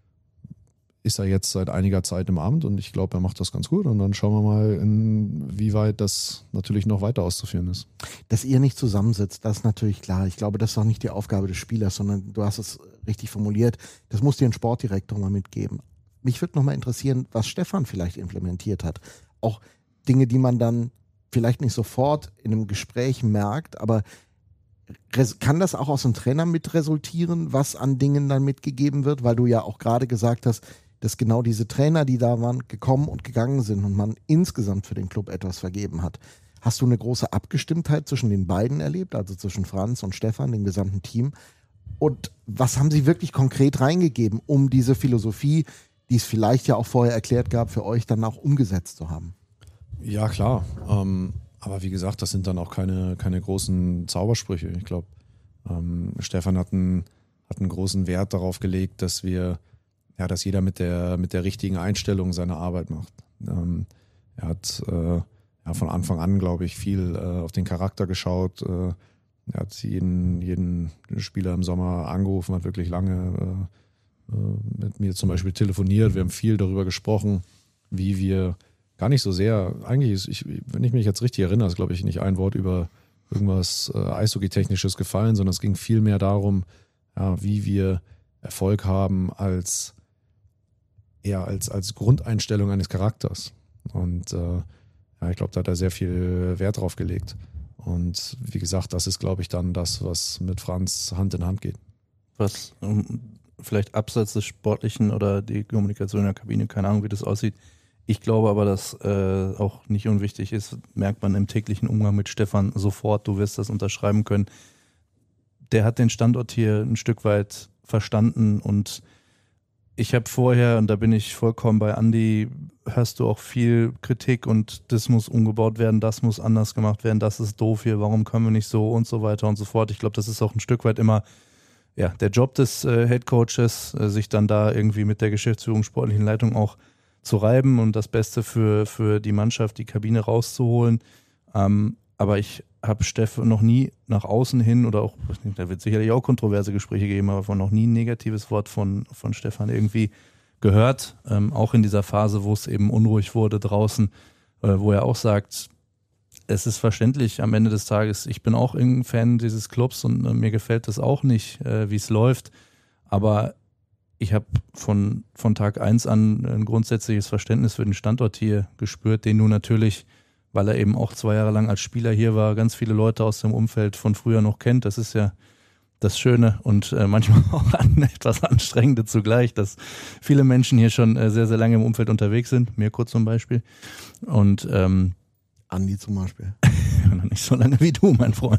ist er jetzt seit einiger Zeit im Amt und ich glaube, er macht das ganz gut. Und dann schauen wir mal, inwieweit das natürlich noch weiter auszuführen ist. Dass ihr nicht zusammensitzt, das ist natürlich klar. Ich glaube, das ist auch nicht die Aufgabe des Spielers, sondern du hast es richtig formuliert. Das muss dir ein Sportdirektor mal mitgeben. Mich würde noch mal interessieren, was Stefan vielleicht implementiert hat. Auch Dinge, die man dann vielleicht nicht sofort in einem Gespräch merkt, aber kann das auch aus dem Trainer mit resultieren, was an Dingen dann mitgegeben wird? Weil du ja auch gerade gesagt hast, dass genau diese Trainer, die da waren, gekommen und gegangen sind und man insgesamt für den Club etwas vergeben hat. Hast du eine große Abgestimmtheit zwischen den beiden erlebt, also zwischen Franz und Stefan, dem gesamten Team? Und was haben sie wirklich konkret reingegeben, um diese Philosophie, die es vielleicht ja auch vorher erklärt gab, für euch dann auch umgesetzt zu haben? Ja, klar. Ähm Aber wie gesagt, das sind dann auch keine, keine großen Zaubersprüche. Ich glaube, ähm, Stefan hat einen, hat einen großen Wert darauf gelegt, dass wir, ja, dass jeder mit der, mit der richtigen Einstellung seine Arbeit macht. Ähm, er hat äh, ja, von Anfang an, glaube ich, viel äh, auf den Charakter geschaut. Äh, er hat jeden, jeden Spieler im Sommer angerufen, hat wirklich lange äh, mit mir zum Beispiel telefoniert. Wir haben viel darüber gesprochen, wie wir gar nicht so sehr, eigentlich ist, ich, wenn ich mich jetzt richtig erinnere, ist, glaube ich, nicht ein Wort über irgendwas äh, Eishockey-Technisches gefallen, sondern es ging viel mehr darum, ja, wie wir Erfolg haben als eher als, als Grundeinstellung eines Charakters. Und äh, ja, ich glaube, da hat er sehr viel Wert drauf gelegt. Und wie gesagt, das ist, glaube ich, dann das, was mit Franz Hand in Hand geht. Was um, vielleicht abseits des Sportlichen oder die Kommunikation in der Kabine, keine Ahnung, wie das aussieht. Ich glaube aber, dass äh, auch nicht unwichtig ist, merkt man im täglichen Umgang mit Stefan sofort, du wirst das unterschreiben können. Der hat den Standort hier ein Stück weit verstanden und ich habe vorher, und da bin ich vollkommen bei Andi, hörst du auch viel Kritik und das muss umgebaut werden, das muss anders gemacht werden, das ist doof hier, warum können wir nicht so und so weiter und so fort. Ich glaube, das ist auch ein Stück weit immer ja, der Job des äh, Headcoaches, äh, sich dann da irgendwie mit der Geschäftsführung, sportlichen Leitung auch zu reiben und das Beste für, für die Mannschaft, die Kabine rauszuholen. Ähm, aber ich habe Steff noch nie nach außen hin oder auch, da wird sicherlich auch kontroverse Gespräche geben, aber von noch nie ein negatives Wort von, von Stefan irgendwie gehört. Ähm, auch in dieser Phase, wo es eben unruhig wurde draußen, äh, wo er auch sagt, es ist verständlich am Ende des Tages, ich bin auch ein Fan dieses Clubs und äh, mir gefällt das auch nicht, äh, wie es läuft, aber ich habe von, von Tag eins an ein grundsätzliches Verständnis für den Standort hier gespürt, den du natürlich, weil er eben auch zwei Jahre lang als Spieler hier war, ganz viele Leute aus dem Umfeld von früher noch kennt. Das ist ja das Schöne und äh, manchmal auch an, etwas Anstrengende zugleich, dass viele Menschen hier schon äh, sehr, sehr lange im Umfeld unterwegs sind, Mirko zum Beispiel. Und ähm, Andi zum Beispiel. noch nicht so lange wie du, mein Freund.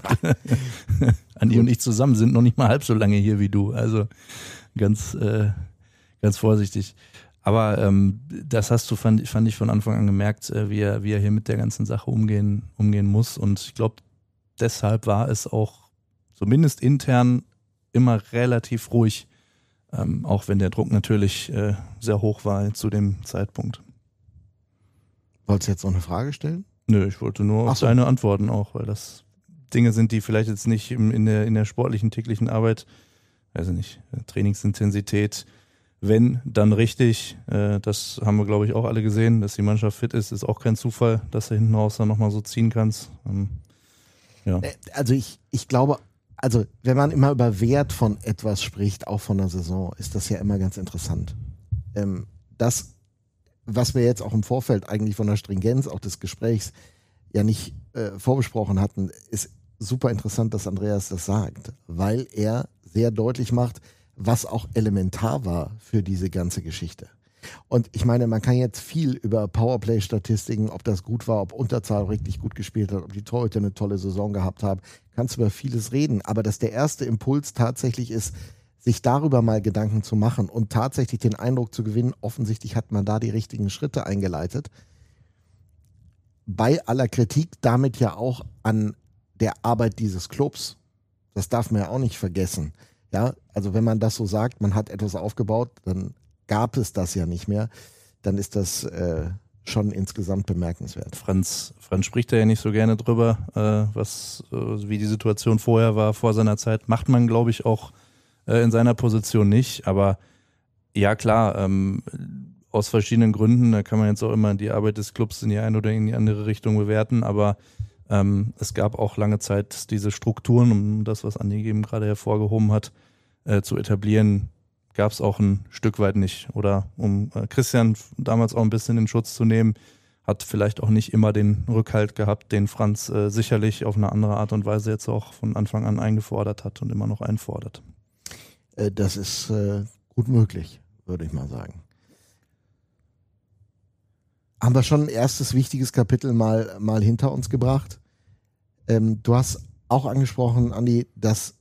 Andi und ich zusammen sind noch nicht mal halb so lange hier wie du. Also ganz, äh, ganz vorsichtig. Aber ähm, das hast du, fand, fand ich von Anfang an gemerkt, äh, wie, er, wie er hier mit der ganzen Sache umgehen, umgehen muss. Und ich glaube, deshalb war es auch zumindest intern immer relativ ruhig, ähm, auch wenn der Druck natürlich äh, sehr hoch war zu dem Zeitpunkt. Wolltest du jetzt noch eine Frage stellen? Nö, ich wollte nur auf so. deine antworten auch, weil das Dinge sind, die vielleicht jetzt nicht im, in, der, in der sportlichen täglichen Arbeit, weiß ich nicht, Trainingsintensität, wenn, dann richtig. Äh, das haben wir, glaube ich, auch alle gesehen, dass die Mannschaft fit ist, ist auch kein Zufall, dass du hinten raus dann nochmal so ziehen kannst. Ähm, ja. Also ich, ich glaube, also wenn man immer über Wert von etwas spricht, auch von der Saison, ist das ja immer ganz interessant. Ähm, das was wir jetzt auch im Vorfeld eigentlich von der Stringenz auch des Gesprächs ja nicht äh, vorbesprochen hatten, ist super interessant, dass Andreas das sagt, weil er sehr deutlich macht, was auch elementar war für diese ganze Geschichte. Und ich meine, man kann jetzt viel über Powerplay-Statistiken, ob das gut war, ob Unterzahl richtig gut gespielt hat, ob die Torhüter eine tolle Saison gehabt haben, kannst über vieles reden, aber dass der erste Impuls tatsächlich ist, sich darüber mal Gedanken zu machen und tatsächlich den Eindruck zu gewinnen, offensichtlich hat man da die richtigen Schritte eingeleitet. Bei aller Kritik damit ja auch an der Arbeit dieses Clubs. Das darf man ja auch nicht vergessen. Ja, also wenn man das so sagt, man hat etwas aufgebaut, dann gab es das ja nicht mehr, dann ist das äh, schon insgesamt bemerkenswert. Franz, Franz spricht da ja nicht so gerne drüber, äh, was, äh, wie die Situation vorher war, vor seiner Zeit. Macht man, glaube ich, auch in seiner Position nicht, aber ja klar, ähm, aus verschiedenen Gründen, da kann man jetzt auch immer die Arbeit des Clubs in die eine oder in die andere Richtung bewerten, aber ähm, es gab auch lange Zeit diese Strukturen, um das, was Andi eben gerade hervorgehoben hat, äh, zu etablieren, gab es auch ein Stück weit nicht. Oder um äh, Christian damals auch ein bisschen in Schutz zu nehmen, hat vielleicht auch nicht immer den Rückhalt gehabt, den Franz äh, sicherlich auf eine andere Art und Weise jetzt auch von Anfang an eingefordert hat und immer noch einfordert. Das ist äh, gut möglich, würde ich mal sagen. Haben wir schon ein erstes wichtiges Kapitel mal, mal hinter uns gebracht. Ähm, du hast auch angesprochen, Andi, dass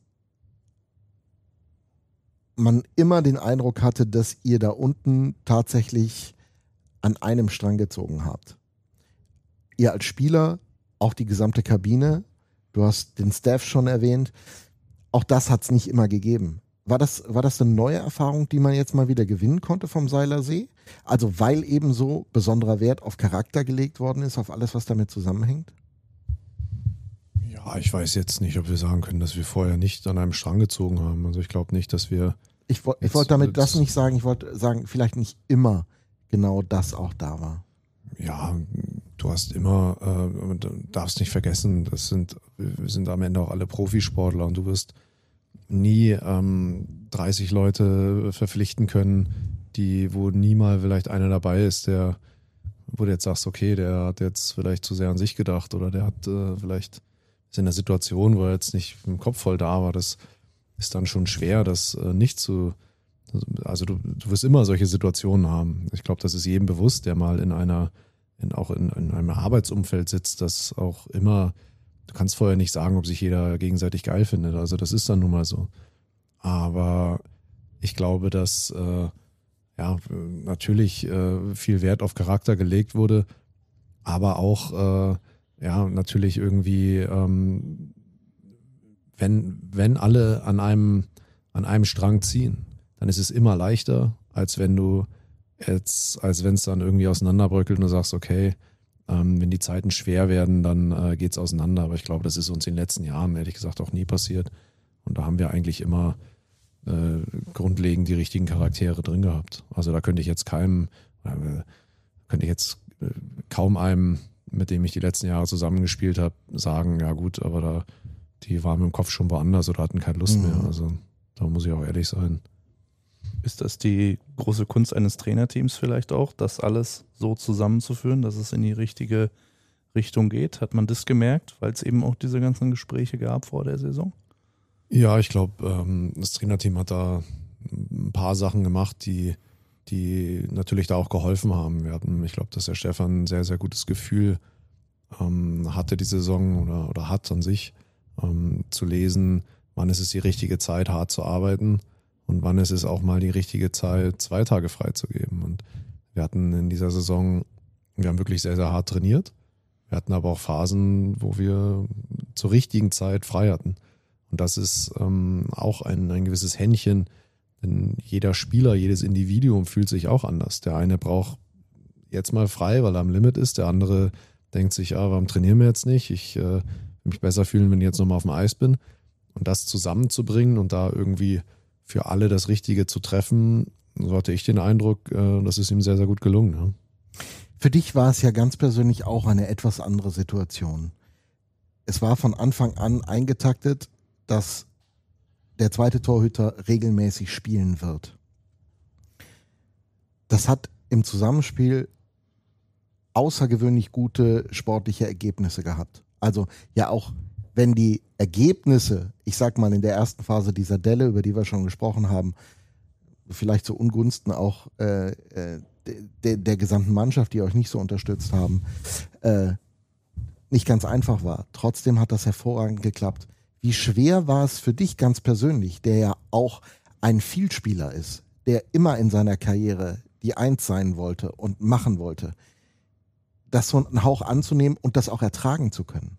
man immer den Eindruck hatte, dass ihr da unten tatsächlich an einem Strang gezogen habt. Ihr als Spieler, auch die gesamte Kabine, du hast den Staff schon erwähnt, auch das hat es nicht immer gegeben. War das, war das eine neue Erfahrung, die man jetzt mal wieder gewinnen konnte vom Seiler See? Also weil eben so besonderer Wert auf Charakter gelegt worden ist, auf alles, was damit zusammenhängt? Ja, ich weiß jetzt nicht, ob wir sagen können, dass wir vorher nicht an einem Strang gezogen haben. Also ich glaube nicht, dass wir... Ich, wo, ich wollte damit das nicht sagen, ich wollte sagen, vielleicht nicht immer genau das auch da war. Ja, du hast immer, äh, du darfst nicht vergessen, das sind, wir sind am Ende auch alle Profisportler und du wirst nie ähm, dreißig Leute verpflichten können, die, wo nie mal vielleicht einer dabei ist, der wo du jetzt sagst, okay, der hat jetzt vielleicht zu sehr an sich gedacht oder der hat äh, vielleicht ist in einer Situation, wo er jetzt nicht im Kopf voll da war. Das ist dann schon schwer, das äh, nicht zu, also du, du wirst immer solche Situationen haben. Ich glaube, das ist jedem bewusst, der mal in einer, in, auch in, in einem Arbeitsumfeld sitzt, dass auch immer, du kannst vorher nicht sagen, ob sich jeder gegenseitig geil findet. Also das ist dann nun mal so. Aber ich glaube, dass äh, ja natürlich äh, viel Wert auf Charakter gelegt wurde, aber auch äh, ja natürlich irgendwie, ähm, wenn, wenn alle an einem, an einem Strang ziehen, dann ist es immer leichter, als wenn du jetzt, als wenn es dann irgendwie auseinanderbröckelt und du sagst, okay, ähm, wenn die Zeiten schwer werden, dann äh, geht es auseinander. Aber ich glaube, das ist uns in den letzten Jahren ehrlich gesagt auch nie passiert. Und da haben wir eigentlich immer äh, grundlegend die richtigen Charaktere drin gehabt. Also da könnte ich jetzt keinem, äh, könnte ich jetzt äh, kaum einem, mit dem ich die letzten Jahre zusammengespielt habe, sagen, ja gut, aber da die waren mit dem Kopf schon woanders oder hatten keine Lust mhm. mehr. Also da muss ich auch ehrlich sein. Ist das die große Kunst eines Trainerteams vielleicht auch, das alles so zusammenzuführen, dass es in die richtige Richtung geht? Hat man das gemerkt, weil es eben auch diese ganzen Gespräche gab vor der Saison? Ja, ich glaube, ähm, das Trainerteam hat da ein paar Sachen gemacht, die, die natürlich da auch geholfen haben. Wir hatten, ich glaube, dass der Stefan ein sehr, sehr gutes Gefühl ähm, hatte die Saison oder, oder hat an sich, ähm, zu lesen, wann ist es die richtige Zeit, hart zu arbeiten und wann ist es auch mal die richtige Zeit, zwei Tage freizugeben. Und wir hatten in dieser Saison, wir haben wirklich sehr, sehr hart trainiert. Wir hatten aber auch Phasen, wo wir zur richtigen Zeit frei hatten. Und das ist ähm, auch ein, ein gewisses Händchen, denn jeder Spieler, jedes Individuum fühlt sich auch anders. Der eine braucht jetzt mal frei, weil er am Limit ist. Der andere denkt sich, ah, warum trainieren wir jetzt nicht? Ich äh, will mich besser fühlen, wenn ich jetzt nochmal auf dem Eis bin. Und das zusammenzubringen und da irgendwie für alle das Richtige zu treffen, so hatte ich den Eindruck, äh, das ist ihm sehr, sehr gut gelungen. Ja. Für dich war es ja ganz persönlich auch eine etwas andere Situation. Es war von Anfang an eingetaktet, dass der zweite Torhüter regelmäßig spielen wird. Das hat im Zusammenspiel außergewöhnlich gute sportliche Ergebnisse gehabt. Also ja auch, wenn die Ergebnisse, ich sag mal in der ersten Phase dieser Delle, über die wir schon gesprochen haben, vielleicht zu Ungunsten auch äh, äh, der, der gesamten Mannschaft, die euch nicht so unterstützt haben, äh, nicht ganz einfach war. Trotzdem hat das hervorragend geklappt. Wie schwer war es für dich ganz persönlich, der ja auch ein Vielspieler ist, der immer in seiner Karriere die Eins sein wollte und machen wollte, das so einen Hauch anzunehmen und das auch ertragen zu können?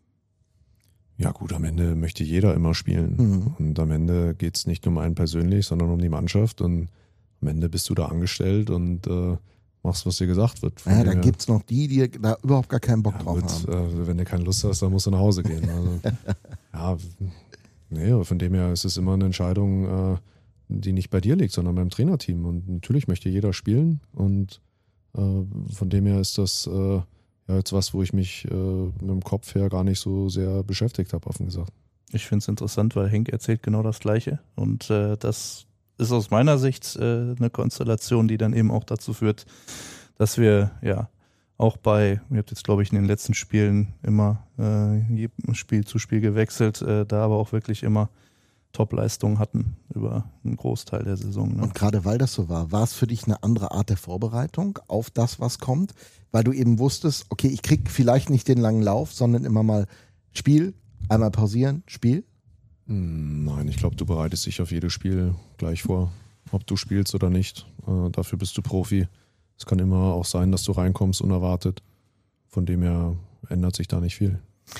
Ja gut, am Ende möchte jeder immer spielen. Mhm. Und am Ende geht es nicht um einen persönlich, sondern um die Mannschaft. Und am Ende bist du da angestellt und äh, machst, was dir gesagt wird. Ja, da gibt es noch die, die da überhaupt gar keinen Bock ja, drauf gut, haben. Äh, wenn du keine Lust hast, dann musst du nach Hause gehen. Also, ja, nee, von dem her ist es immer eine Entscheidung, äh, die nicht bei dir liegt, sondern beim Trainerteam. Und natürlich möchte jeder spielen. Und äh, von dem her ist das äh, ja jetzt was, wo ich mich äh, mit dem Kopf her gar nicht so sehr beschäftigt habe, offen gesagt. Ich finde es interessant, weil Henk erzählt genau das Gleiche. Und äh, das ist aus meiner Sicht äh, eine Konstellation, die dann eben auch dazu führt, dass wir ja auch bei, ihr habt jetzt glaube ich in den letzten Spielen immer äh, Spiel zu Spiel gewechselt, äh, da aber auch wirklich immer Top-Leistungen hatten über einen Großteil der Saison. Ne? Und gerade weil das so war, war es für dich eine andere Art der Vorbereitung auf das, was kommt? Weil du eben wusstest, okay, ich krieg vielleicht nicht den langen Lauf, sondern immer mal Spiel, einmal pausieren, Spiel? Nein, ich glaube, du bereitest dich auf jedes Spiel gleich vor, ob du spielst oder nicht. Äh, dafür bist du Profi. Es kann immer auch sein, dass du reinkommst unerwartet. Von dem her ändert sich da nicht viel.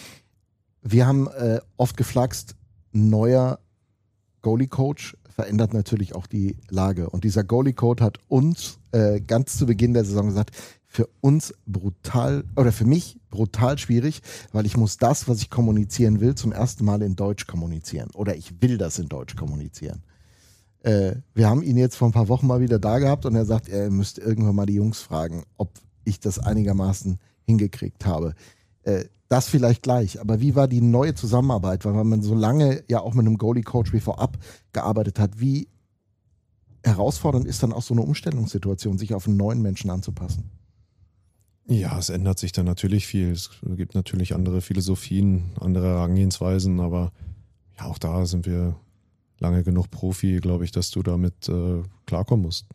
Wir haben äh, oft geflaxt, neuer Goalie-Coach verändert natürlich auch die Lage. Und dieser Goalie-Coach hat uns äh, ganz zu Beginn der Saison gesagt, für uns brutal, oder für mich brutal schwierig, weil ich muss das, was ich kommunizieren will, zum ersten Mal in Deutsch kommunizieren. Oder ich will das in Deutsch kommunizieren. Äh, wir haben ihn jetzt vor ein paar Wochen mal wieder da gehabt und er sagt, er müsste irgendwann mal die Jungs fragen, ob ich das einigermaßen hingekriegt habe. Äh, das vielleicht gleich, aber wie war die neue Zusammenarbeit? Weil man so lange ja auch mit einem Goalie-Coach wie vorab gearbeitet hat. Wie herausfordernd ist dann auch so eine Umstellungssituation, sich auf einen neuen Menschen anzupassen? Ja, es ändert sich dann natürlich viel. Es gibt natürlich andere Philosophien, andere Herangehensweisen, aber ja, auch da sind wir lange genug Profi, glaube ich, dass du damit äh, klarkommen musst.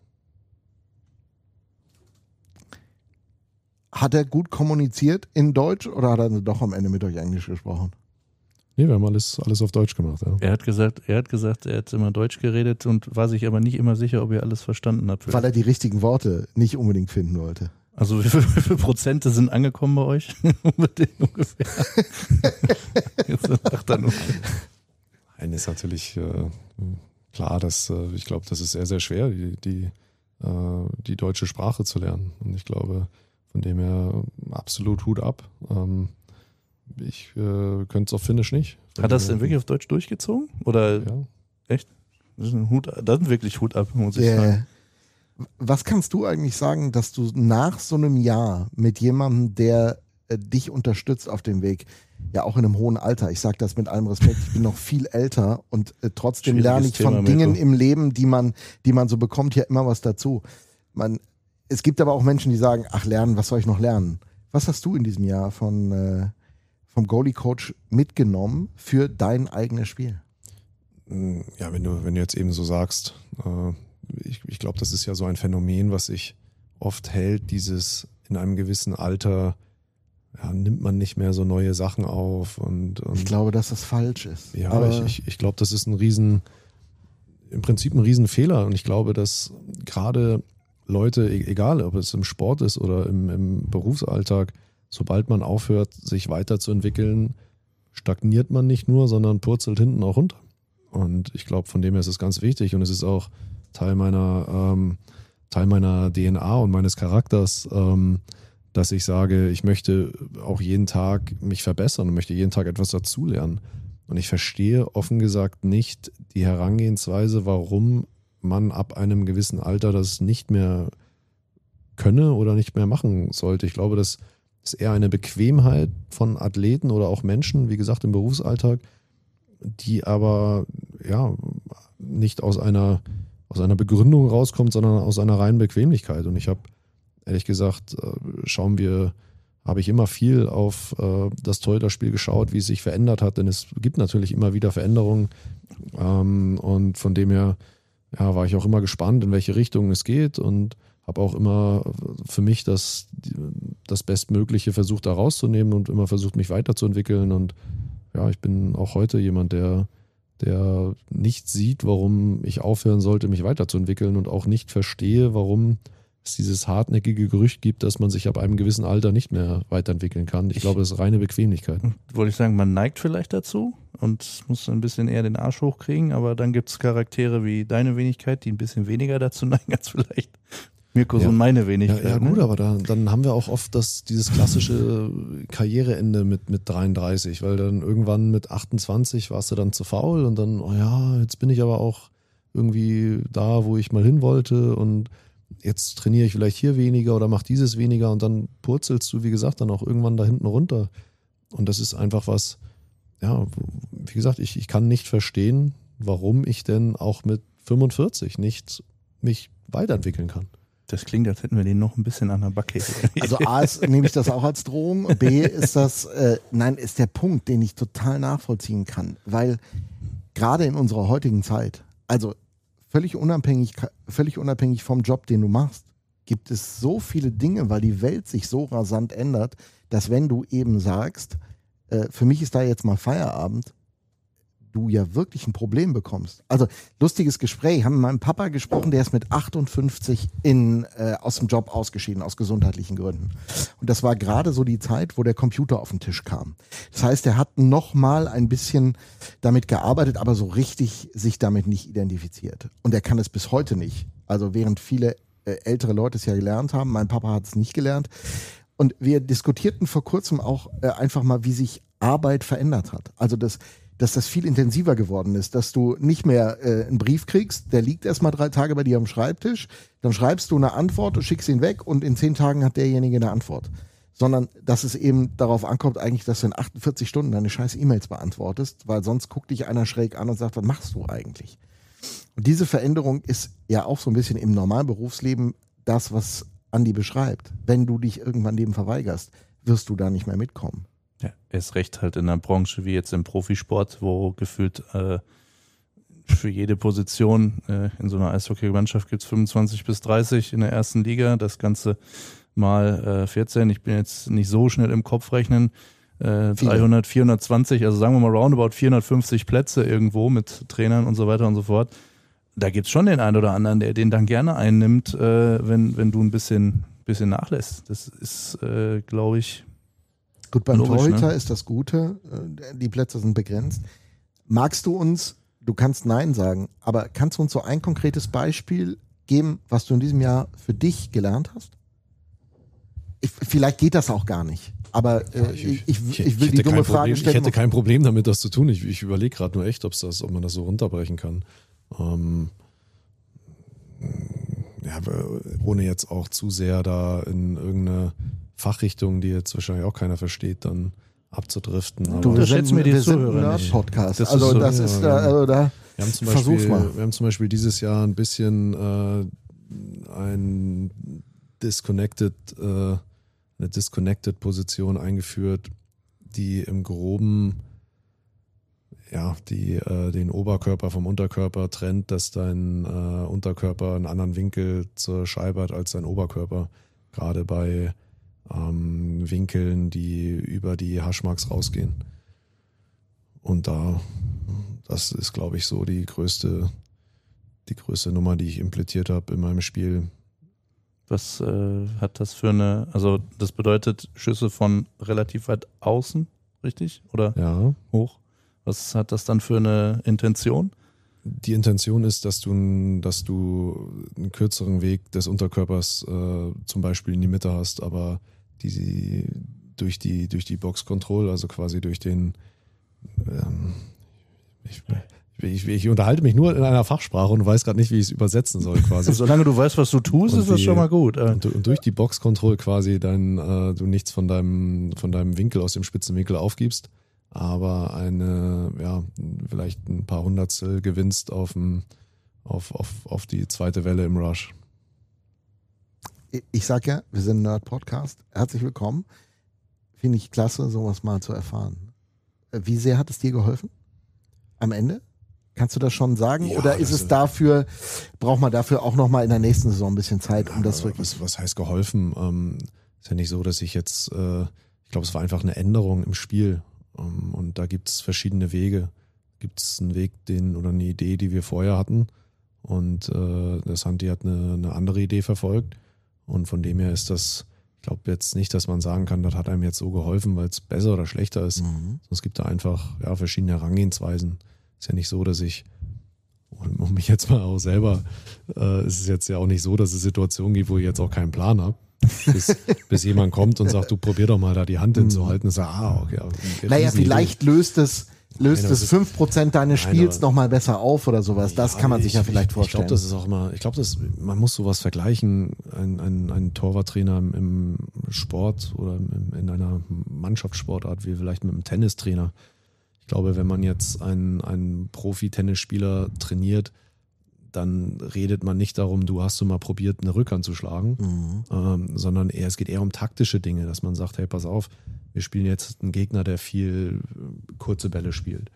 Hat er gut kommuniziert in Deutsch oder hat er doch am Ende mit euch Englisch gesprochen? Nee, wir haben alles, alles auf Deutsch gemacht. Ja. Er hat gesagt, er hat gesagt, er hat immer Deutsch geredet und war sich aber nicht immer sicher, ob er alles verstanden hat. Weil er die richtigen Worte nicht unbedingt finden wollte. Also wie viele, wie viele Prozente sind angekommen bei euch? Ungefähr. Jetzt lacht er nur. Nein, ist natürlich äh, klar, dass äh, ich glaube, das ist sehr, sehr schwer, die, die, äh, die deutsche Sprache zu lernen. Und ich glaube, von dem her absolut Hut ab. Ähm, ich äh, könnte es auf Finnisch nicht. Hat das denn wirklich auf Deutsch durchgezogen? Oder Ja. echt? Das ist ein Hut, das ist wirklich Hut ab, muss ich Yeah. sagen. Was kannst du eigentlich sagen, dass du nach so einem Jahr mit jemandem, der äh, dich unterstützt auf dem Weg, ja auch in einem hohen Alter, ich sage das mit allem Respekt, ich bin noch viel älter und äh, trotzdem Schwieriges lerne ich von Thema, Dingen Mirko. im Leben, die man, die man so bekommt, ja immer was dazu. Man, es gibt aber auch Menschen, die sagen, ach lernen, was soll ich noch lernen? Was hast du in diesem Jahr von, äh, vom Goalie-Coach mitgenommen für dein eigenes Spiel? Ja, wenn du, wenn du jetzt eben so sagst, äh, ich, ich glaube, das ist ja so ein Phänomen, was sich oft hält, dieses in einem gewissen Alter, ja, nimmt man nicht mehr so neue Sachen auf und, und Ich glaube, dass das falsch ist. ja, aber ich, ich, ich glaube, das ist ein riesen, im Prinzip ein Riesenfehler und ich glaube, dass gerade Leute, e- egal ob es im Sport ist oder im, im Berufsalltag, sobald man aufhört, sich weiterzuentwickeln, stagniert man nicht nur, sondern purzelt hinten auch runter. Und ich glaube, von dem her ist es ganz wichtig und es ist auch Teil meiner, ähm, Teil meiner D N A und meines Charakters, ähm, dass ich sage, ich möchte auch jeden Tag mich verbessern und möchte jeden Tag etwas dazulernen. Und ich verstehe offen gesagt nicht die Herangehensweise, warum man ab einem gewissen Alter das nicht mehr könne oder nicht mehr machen sollte. Ich glaube, das ist eher eine Bequemheit von Athleten oder auch Menschen, wie gesagt, im Berufsalltag, die aber ja nicht aus einer, aus einer Begründung rauskommt, sondern aus einer reinen Bequemlichkeit. Und ich habe ehrlich gesagt, äh, schauen wir, habe ich immer viel auf äh, das Torhüter-Spiel geschaut, wie es sich verändert hat, denn es gibt natürlich immer wieder Veränderungen ähm, und von dem her ja, war ich auch immer gespannt, in welche Richtung es geht und habe auch immer für mich das, das Bestmögliche versucht da rauszunehmen und immer versucht, mich weiterzuentwickeln und ja, ich bin auch heute jemand, der, der nicht sieht, warum ich aufhören sollte, mich weiterzuentwickeln und auch nicht verstehe, warum es dieses hartnäckige Gerücht gibt, dass man sich ab einem gewissen Alter nicht mehr weiterentwickeln kann. Ich, ich glaube, das ist reine Bequemlichkeit. Wollte ich sagen, man neigt vielleicht dazu und muss ein bisschen eher den Arsch hochkriegen, aber dann gibt es Charaktere wie deine Wenigkeit, die ein bisschen weniger dazu neigen als vielleicht Mirko Ja. und meine Wenigkeit. Ja, ja gut, ne? aber da, dann haben wir auch oft das, dieses klassische Karriereende mit, mit dreiunddreißig, weil dann irgendwann mit achtundzwanzig warst du dann zu faul und dann, oh ja, jetzt bin ich aber auch irgendwie da, wo ich mal hin wollte und jetzt trainiere ich vielleicht hier weniger oder mache dieses weniger und dann purzelst du, wie gesagt, dann auch irgendwann da hinten runter. Und das ist einfach was, ja, wie gesagt, ich, ich kann nicht verstehen, warum ich denn auch mit fünfundvierzig nicht mich weiterentwickeln kann. Das klingt, als hätten wir den noch ein bisschen an der Backe. Also A ist, nehme ich das auch als Drohung, B ist das, äh, nein, ist der Punkt, den ich total nachvollziehen kann, weil gerade in unserer heutigen Zeit, also völlig unabhängig, völlig unabhängig vom Job, den du machst, gibt es so viele Dinge, weil die Welt sich so rasant ändert, dass wenn du eben sagst, äh, für mich ist da jetzt mal Feierabend, du ja wirklich ein Problem bekommst. Also lustiges Gespräch, haben mit meinem Papa gesprochen, der ist mit achtundfünfzig in, äh, aus dem Job ausgeschieden, aus gesundheitlichen Gründen. Und das war gerade so die Zeit, wo der Computer auf den Tisch kam. Das heißt, er hat noch mal ein bisschen damit gearbeitet, aber so richtig sich damit nicht identifiziert. Und er kann es bis heute nicht. Also während viele äh, ältere Leute es ja gelernt haben, mein Papa hat es nicht gelernt. Und wir diskutierten vor kurzem auch äh, einfach mal, wie sich Arbeit verändert hat. Also das dass das viel intensiver geworden ist, dass du nicht mehr äh, einen Brief kriegst, der liegt erstmal drei Tage bei dir am Schreibtisch, dann schreibst du eine Antwort und schickst ihn weg und in zehn Tagen hat derjenige eine Antwort. Sondern, dass es eben darauf ankommt eigentlich, dass du in achtundvierzig Stunden deine scheiß E-Mails beantwortest, weil sonst guckt dich einer schräg an und sagt, was machst du eigentlich? Und diese Veränderung ist ja auch so ein bisschen im normalen Berufsleben das, was Andi beschreibt, wenn du dich irgendwann dem verweigerst, wirst du da nicht mehr mitkommen. Ja, erst recht halt in einer Branche wie jetzt im Profisport, wo gefühlt äh, für jede Position äh, in so einer Eishockey-Mannschaft gibt es fünfundzwanzig bis dreißig in der ersten Liga. Das Ganze mal äh, vierzehn. Ich bin jetzt nicht so schnell im Kopf rechnen. Äh, dreihundert, vierhundertzwanzig, also sagen wir mal roundabout vierhundertfünfzig Plätze irgendwo mit Trainern und so weiter und so fort. Da gibt es schon den einen oder anderen, der den dann gerne einnimmt, äh, wenn, wenn du ein bisschen, bisschen nachlässt. Das ist, äh, glaube ich, gut, beim logisch, Torhüter ne? ist das Gute, die Plätze sind begrenzt. Magst du uns, du kannst Nein sagen, aber kannst du uns so ein konkretes Beispiel geben, was du in diesem Jahr für dich gelernt hast? Ich, vielleicht geht das auch gar nicht, aber äh, Ja, ich, ich, ich, ich, ich will ich die dumme Problem, Frage stellen. Ich hätte kein Problem damit, das zu tun. Ich, ich überlege gerade nur echt, ob's das, ob man das so runterbrechen kann. Ähm, ja, ohne jetzt auch zu sehr da in irgendeine Fachrichtung, die jetzt wahrscheinlich auch keiner versteht, dann abzudriften. Du, Aber wir unterschätzen sind, mir die wir sind Zuhörer ein nicht. Nerd-Podcast. Das ist Also so, das ja, ist, ja. da, also da wir haben zum versuch's Beispiel, mal. wir haben zum Beispiel dieses Jahr ein bisschen äh, ein disconnected, äh, eine disconnected Position eingeführt, die im Groben ja, die äh, den Oberkörper vom Unterkörper trennt, dass dein äh, Unterkörper einen anderen Winkel zur Scheibe hat als dein Oberkörper. Gerade bei ähm, Winkeln, die über die Haschmarks rausgehen. Und da, das ist, glaube ich, so die größte, die größte Nummer, die ich implementiert habe in meinem Spiel. Was äh, hat das für eine, also das bedeutet Schüsse von relativ weit außen, richtig? Oder Ja. hoch? Was hat das dann für eine Intention? Die Intention ist, dass du, dass du einen kürzeren Weg des Unterkörpers äh, zum Beispiel in die Mitte hast, aber die durch die, durch die Box Control, also quasi durch den ähm, ich, ich, ich unterhalte mich nur in einer Fachsprache und weiß gerade nicht, wie ich es übersetzen soll quasi. Solange du weißt, was du tust, Und ist das die- schon mal gut. Äh, Und, und durch die Box Control quasi dein, äh, du nichts von deinem, von deinem Winkel aus dem Spitzenwinkel aufgibst, aber eine, ja, vielleicht ein paar Hundertstel gewinnst auf, dem, auf, auf, auf die zweite Welle im Rush. Ich sag ja, wir sind ein Nerd-Podcast. Herzlich willkommen. Finde ich klasse, sowas mal zu erfahren. Wie sehr hat es dir geholfen? Am Ende? Kannst du das schon sagen? Ja, Oder ist das es ist- dafür, braucht man dafür auch nochmal in der nächsten Saison ein bisschen Zeit, um das Aber wirklich... was, was heißt geholfen? Ähm, ist ja nicht so, dass ich jetzt, äh, ich glaube, es war einfach eine Änderung im Spiel. Ähm, und da gibt es verschiedene Wege. Gibt es einen Weg, den oder eine Idee, die wir vorher hatten. Und äh, der Santi hat eine, eine andere Idee verfolgt. Und von dem her ist das, ich glaube jetzt nicht, dass man sagen kann, das hat einem jetzt so geholfen, weil es besser oder schlechter ist. Mhm. Es gibt da einfach ja, verschiedene Herangehensweisen. Ist ja nicht so, dass ich, um um mich jetzt mal auch selber, äh, es ist jetzt ja auch nicht so, dass es Situationen gibt, wo ich jetzt auch keinen Plan habe. Bis, bis jemand kommt und sagt, du probier doch mal da die Hand hinzuhalten und sagt, ah, okay. Naja, Riesenidee. vielleicht löst es, löst Nein, es das ist- fünf Prozent deines Nein, Spiels aber- nochmal besser auf oder sowas. Das Ja, kann man sich ich- ja vielleicht ich, vorstellen. Ich glaube, das ist auch immer, ich glaube, das, man muss sowas vergleichen. Ein, ein, ein Torwarttrainer im, im Sport oder im, in einer Mannschaftssportart wie vielleicht mit einem Tennistrainer. Ich glaube, wenn man jetzt einen, einen Profi-Tennisspieler trainiert, dann redet man nicht darum, du hast du mal probiert, eine Rückhand zu schlagen, Mhm. ähm, sondern eher, es geht eher um taktische Dinge, dass man sagt, hey, pass auf, wir spielen jetzt einen Gegner, der viel äh, kurze Bälle spielt.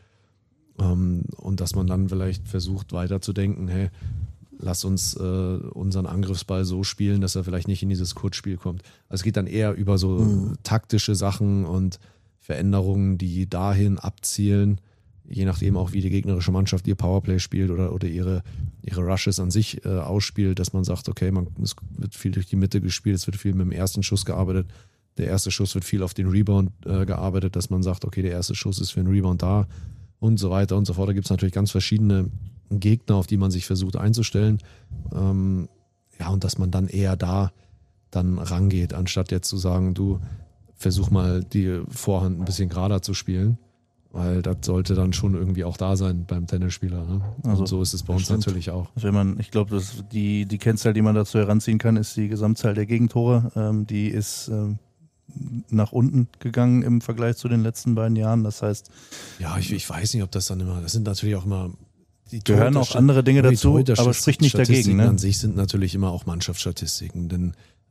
Ähm, und dass man dann vielleicht versucht weiterzudenken, hey, lass uns äh, unseren Angriffsball so spielen, dass er vielleicht nicht in dieses Kurzspiel kommt. Also es geht dann eher über so Mhm. taktische Sachen und Veränderungen, die dahin abzielen, je nachdem auch, wie die gegnerische Mannschaft ihr Powerplay spielt oder, oder ihre, ihre Rushes an sich äh, ausspielt, dass man sagt, okay, man, es wird viel durch die Mitte gespielt, es wird viel mit dem ersten Schuss gearbeitet, der erste Schuss wird viel auf den Rebound äh, gearbeitet, dass man sagt, okay, der erste Schuss ist für einen Rebound da und so weiter und so fort. Da gibt es natürlich ganz verschiedene Gegner, auf die man sich versucht einzustellen. Ähm, ja, und dass man dann eher da dann rangeht, anstatt jetzt zu sagen, du versuch mal die Vorhand ein bisschen gerader zu spielen. Weil das sollte dann schon irgendwie auch da sein beim Tennisspieler. Ne? Also, und so ist es bei uns stimmt. natürlich auch. Wenn man, ich glaube, dass die, die Kennzahl, die man dazu heranziehen kann, ist die Gesamtzahl der Gegentore. Ähm, die ist ähm, nach unten gegangen im Vergleich zu den letzten beiden Jahren. Das heißt, Ja, ich, ich weiß nicht, ob das dann immer, das sind natürlich auch immer die gehören auch Torhüter- andere Dinge die dazu, aber Torhüter- spricht nicht dagegen. Statistiken Ne? an sich sind natürlich immer auch Mannschaftsstatistiken, denn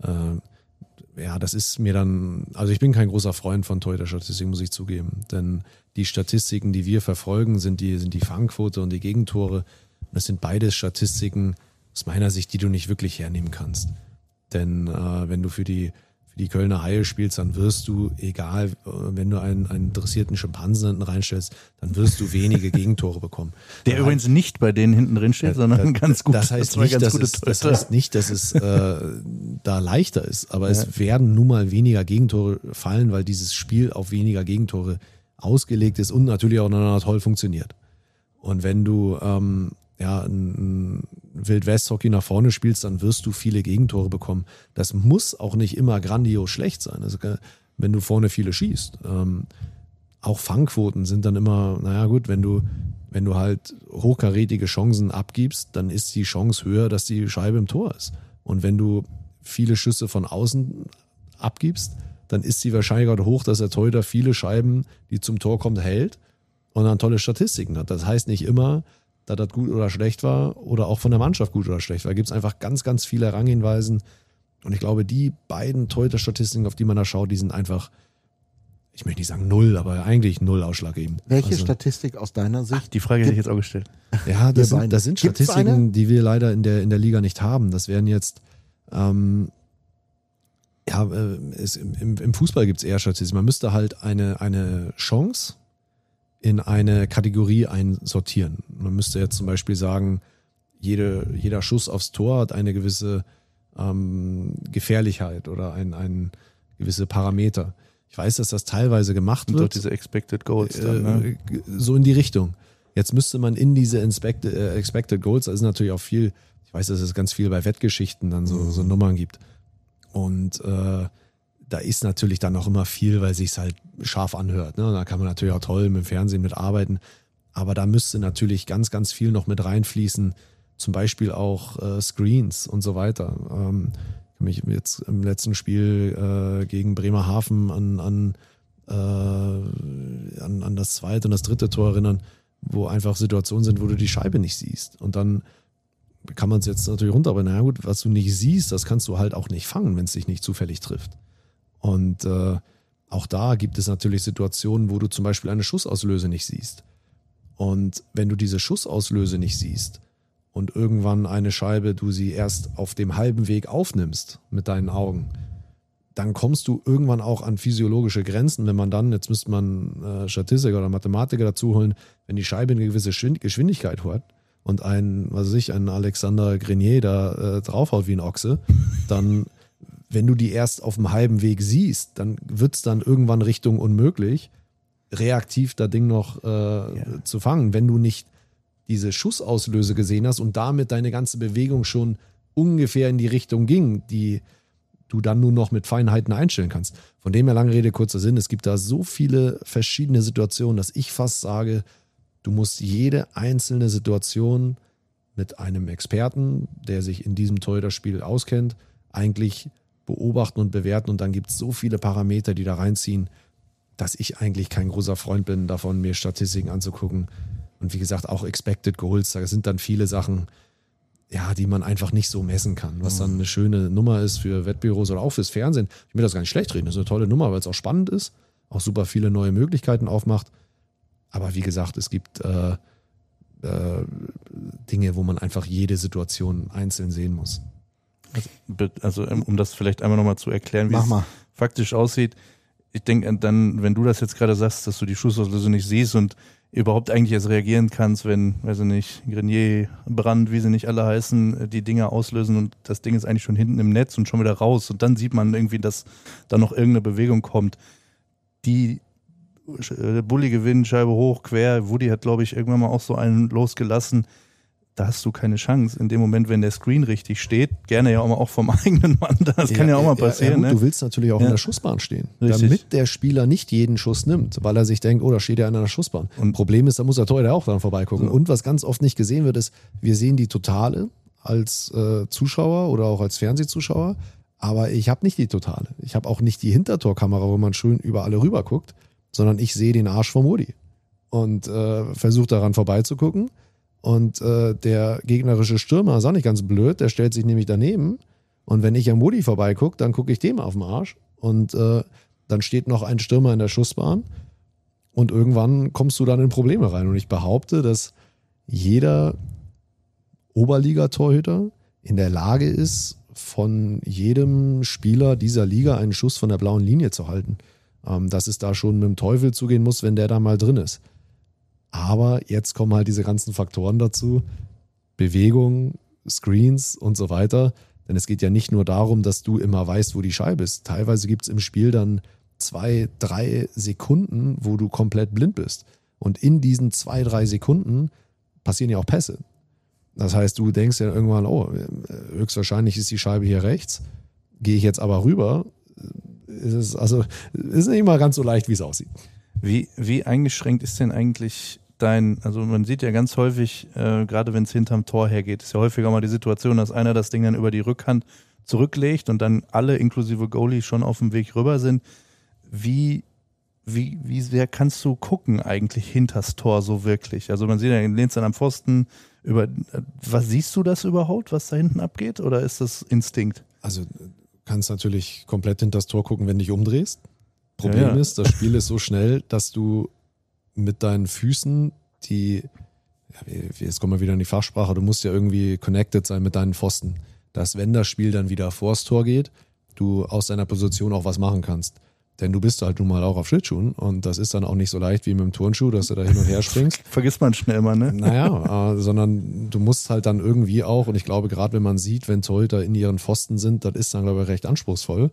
äh, ja, das ist mir dann, also ich bin kein großer Freund von Torhüter-Statistiken, muss ich zugeben, denn die Statistiken, die wir verfolgen, sind die, sind die Fangquote und die Gegentore. Das sind beides Statistiken aus meiner Sicht, die du nicht wirklich hernehmen kannst. Denn äh, wenn du für die, für die Kölner Haie spielst, dann wirst du, egal, wenn du einen, einen interessierten Schimpansen hinten reinstellst, dann wirst du wenige Gegentore bekommen. Der dann übrigens nicht bei denen hinten drin steht, äh, sondern äh, ganz gut. Das heißt, das nicht, ganz dass gute es, das heißt nicht, dass es äh, da leichter ist, aber Ja. es werden nun mal weniger Gegentore fallen, weil dieses Spiel auf weniger Gegentore ausgelegt ist und natürlich auch noch toll funktioniert. Und wenn du ähm, ja, ein Wild-West-Hockey nach vorne spielst, dann wirst du viele Gegentore bekommen. Das muss auch nicht immer grandios schlecht sein, also, wenn du vorne viele schießt. Ähm, auch Fangquoten sind dann immer, naja gut, wenn du, wenn du halt hochkarätige Chancen abgibst, dann ist die Chance höher, dass die Scheibe im Tor ist. Und wenn du viele Schüsse von außen abgibst, dann ist die Wahrscheinlichkeit hoch, dass der Torhüter viele Scheiben, die zum Tor kommt, hält und dann tolle Statistiken hat. Das heißt nicht immer, dass das gut oder schlecht war oder auch von der Mannschaft gut oder schlecht war. Da gibt es einfach ganz, ganz viele Herangehensweisen. Und ich glaube, die beiden Torhüter-Statistiken, auf die man da schaut, die sind einfach, ich möchte nicht sagen null, aber eigentlich null ausschlaggebend. Welche also, Statistik aus deiner Sicht? Ach, die Frage hätte ich jetzt auch gestellt. Ja, das beiden. sind, das sind Gibt's Statistiken, eine? die wir leider in der, in der Liga nicht haben. Das wären jetzt, ähm, ja, äh, es, im, im Fußball gibt es eher Statistiken. Man müsste halt eine, eine Chance in eine Kategorie einsortieren. Man müsste jetzt zum Beispiel sagen, jede, jeder Schuss aufs Tor hat eine gewisse ähm, Gefährlichkeit oder ein, ein gewisse Parameter. Ich weiß, dass das teilweise gemacht Und dort wird. diese Expected Goals dann, ne? Äh, so in die Richtung. Jetzt müsste man in diese Expected, äh, Expected Goals, da ist natürlich auch viel, ich weiß, dass es ganz viel bei Wettgeschichten dann so, so Nummern gibt. Und äh, da ist natürlich dann auch immer viel, weil sich's halt scharf anhört. Ne? Und da kann man natürlich auch toll mit dem Fernsehen mitarbeiten. Aber da müsste natürlich ganz, ganz viel noch mit reinfließen. Zum Beispiel auch äh, Screens und so weiter. Ähm, ich kann mich jetzt im letzten Spiel äh, gegen Bremerhaven an, an, äh, an, an das zweite und das dritte Tor erinnern, wo einfach Situationen sind, wo du die Scheibe nicht siehst. Und dann kann man es jetzt natürlich runter, aber naja gut, was du nicht siehst, das kannst du halt auch nicht fangen, wenn es dich nicht zufällig trifft. Und äh, auch da gibt es natürlich Situationen, wo du zum Beispiel eine Schussauslöse nicht siehst. Und wenn du diese Schussauslöse nicht siehst und irgendwann eine Scheibe, du sie erst auf dem halben Weg aufnimmst mit deinen Augen, dann kommst du irgendwann auch an physiologische Grenzen, wenn man dann, jetzt müsste man äh, Statistiker oder Mathematiker dazu holen, wenn die Scheibe eine gewisse Geschwindigkeit hat und ein, was weiß ich, ein Alexander Grenier da äh, draufhaut wie ein Ochse, dann, wenn du die erst auf dem halben Weg siehst, dann wird es dann irgendwann Richtung unmöglich, reaktiv das Ding noch äh, ja. zu fangen, wenn du nicht diese Schussauslöse gesehen hast und damit deine ganze Bewegung schon ungefähr in die Richtung ging, die du dann nur noch mit Feinheiten einstellen kannst. Von dem her, lange Rede, kurzer Sinn, es gibt da so viele verschiedene Situationen, dass ich fast sage, du musst jede einzelne Situation mit einem Experten, der sich in diesem Torhüterspiel auskennt, eigentlich beobachten und bewerten, und dann gibt es so viele Parameter, die da reinziehen, dass ich eigentlich kein großer Freund bin, davon mir Statistiken anzugucken. Und wie gesagt, auch Expected Goals, da sind dann viele Sachen, ja, die man einfach nicht so messen kann, was dann eine schöne Nummer ist für Wettbüros oder auch fürs Fernsehen. Ich will das gar nicht schlecht reden, das ist eine tolle Nummer, weil es auch spannend ist, auch super viele neue Möglichkeiten aufmacht. Aber wie gesagt, es gibt äh, äh, Dinge, wo man einfach jede Situation einzeln sehen muss. Also, also um das vielleicht einmal nochmal zu erklären, wie Mach es mal. faktisch aussieht. Ich denke dann, wenn du das jetzt gerade sagst, dass du die Schussauslöse nicht siehst und überhaupt eigentlich erst reagieren kannst, wenn, weiß ich nicht, Grenier, Brand, wie sie nicht alle heißen, die Dinger auslösen und das Ding ist eigentlich schon hinten im Netz und schon wieder raus und dann sieht man irgendwie, dass da noch irgendeine Bewegung kommt. Die Bulli gewinnt, Scheibe hoch, quer. Woody hat, glaube ich, irgendwann mal auch so einen losgelassen. Da hast du keine Chance. In dem Moment, wenn der Screen richtig steht, gerne ja auch mal auch vom eigenen Mann. Das ja, kann ja auch mal passieren. Ja, ja, gut, ne? Du willst natürlich auch ja. in der Schussbahn stehen, Richtig. Damit der Spieler nicht jeden Schuss nimmt, weil er sich denkt, oh, da steht ja einer in der Schussbahn. Und Problem ist, da muss der Torhüter auch dran vorbeigucken. So. Und was ganz oft nicht gesehen wird, ist, wir sehen die Totale als äh, Zuschauer oder auch als Fernsehzuschauer, aber ich habe nicht die Totale. Ich habe auch nicht die Hintertorkamera, wo man schön über alle rüber guckt, sondern ich sehe den Arsch vom Woody und äh, versuche daran vorbeizugucken. Und äh, der gegnerische Stürmer ist auch nicht ganz blöd, der stellt sich nämlich daneben Und wenn ich am Woody vorbeigucke, dann gucke ich dem auf den Arsch. Und äh, dann steht noch ein Stürmer in der Schussbahn. Und irgendwann kommst du dann in Probleme rein. Und ich behaupte, dass jeder Oberligatorhüter in der Lage ist, von jedem Spieler dieser Liga einen Schuss von der blauen Linie zu halten. Ähm, dass es da schon mit dem Teufel zugehen muss, wenn der da mal drin ist. Aber jetzt kommen halt diese ganzen Faktoren dazu. Bewegung, Screens und so weiter. Denn es geht ja nicht nur darum, dass du immer weißt, wo die Scheibe ist. Teilweise gibt es im Spiel dann zwei, drei Sekunden, wo du komplett blind bist. Und in diesen zwei, drei Sekunden passieren ja auch Pässe. Das heißt, du denkst ja irgendwann, oh, höchstwahrscheinlich ist die Scheibe hier rechts. Gehe ich jetzt aber rüber, ist es also ist nicht mal ganz so leicht, wie es aussieht. Wie, wie eingeschränkt ist denn eigentlich dein, also man sieht ja ganz häufig, äh, gerade wenn es hinterm Tor hergeht, ist ja häufiger mal die Situation, dass einer das Ding dann über die Rückhand zurücklegt und dann alle inklusive Goalie schon auf dem Weg rüber sind. Wie, wie, wie sehr kannst du gucken eigentlich hinters Tor so wirklich? Also man sieht ja, du lehnst dann am Pfosten über, was siehst du das überhaupt, was da hinten abgeht, oder ist das Instinkt? Also du kannst natürlich komplett hinters Tor gucken, wenn du dich umdrehst. Problem Ja, ja. ist, das Spiel ist so schnell, dass du mit deinen Füßen, die, ja, jetzt kommen wir wieder in die Fachsprache, du musst ja irgendwie connected sein mit deinen Pfosten, dass wenn das Spiel dann wieder vors Tor geht, du aus deiner Position auch was machen kannst. Denn du bist halt nun mal auch auf Schlittschuhen und das ist dann auch nicht so leicht wie mit dem Turnschuh, dass du da hin und her springst. Vergisst man schnell mal, ne? Naja, äh, sondern du musst halt dann irgendwie auch, und ich glaube gerade wenn man sieht, wenn Torhüter in ihren Pfosten sind, das ist dann glaube ich recht anspruchsvoll.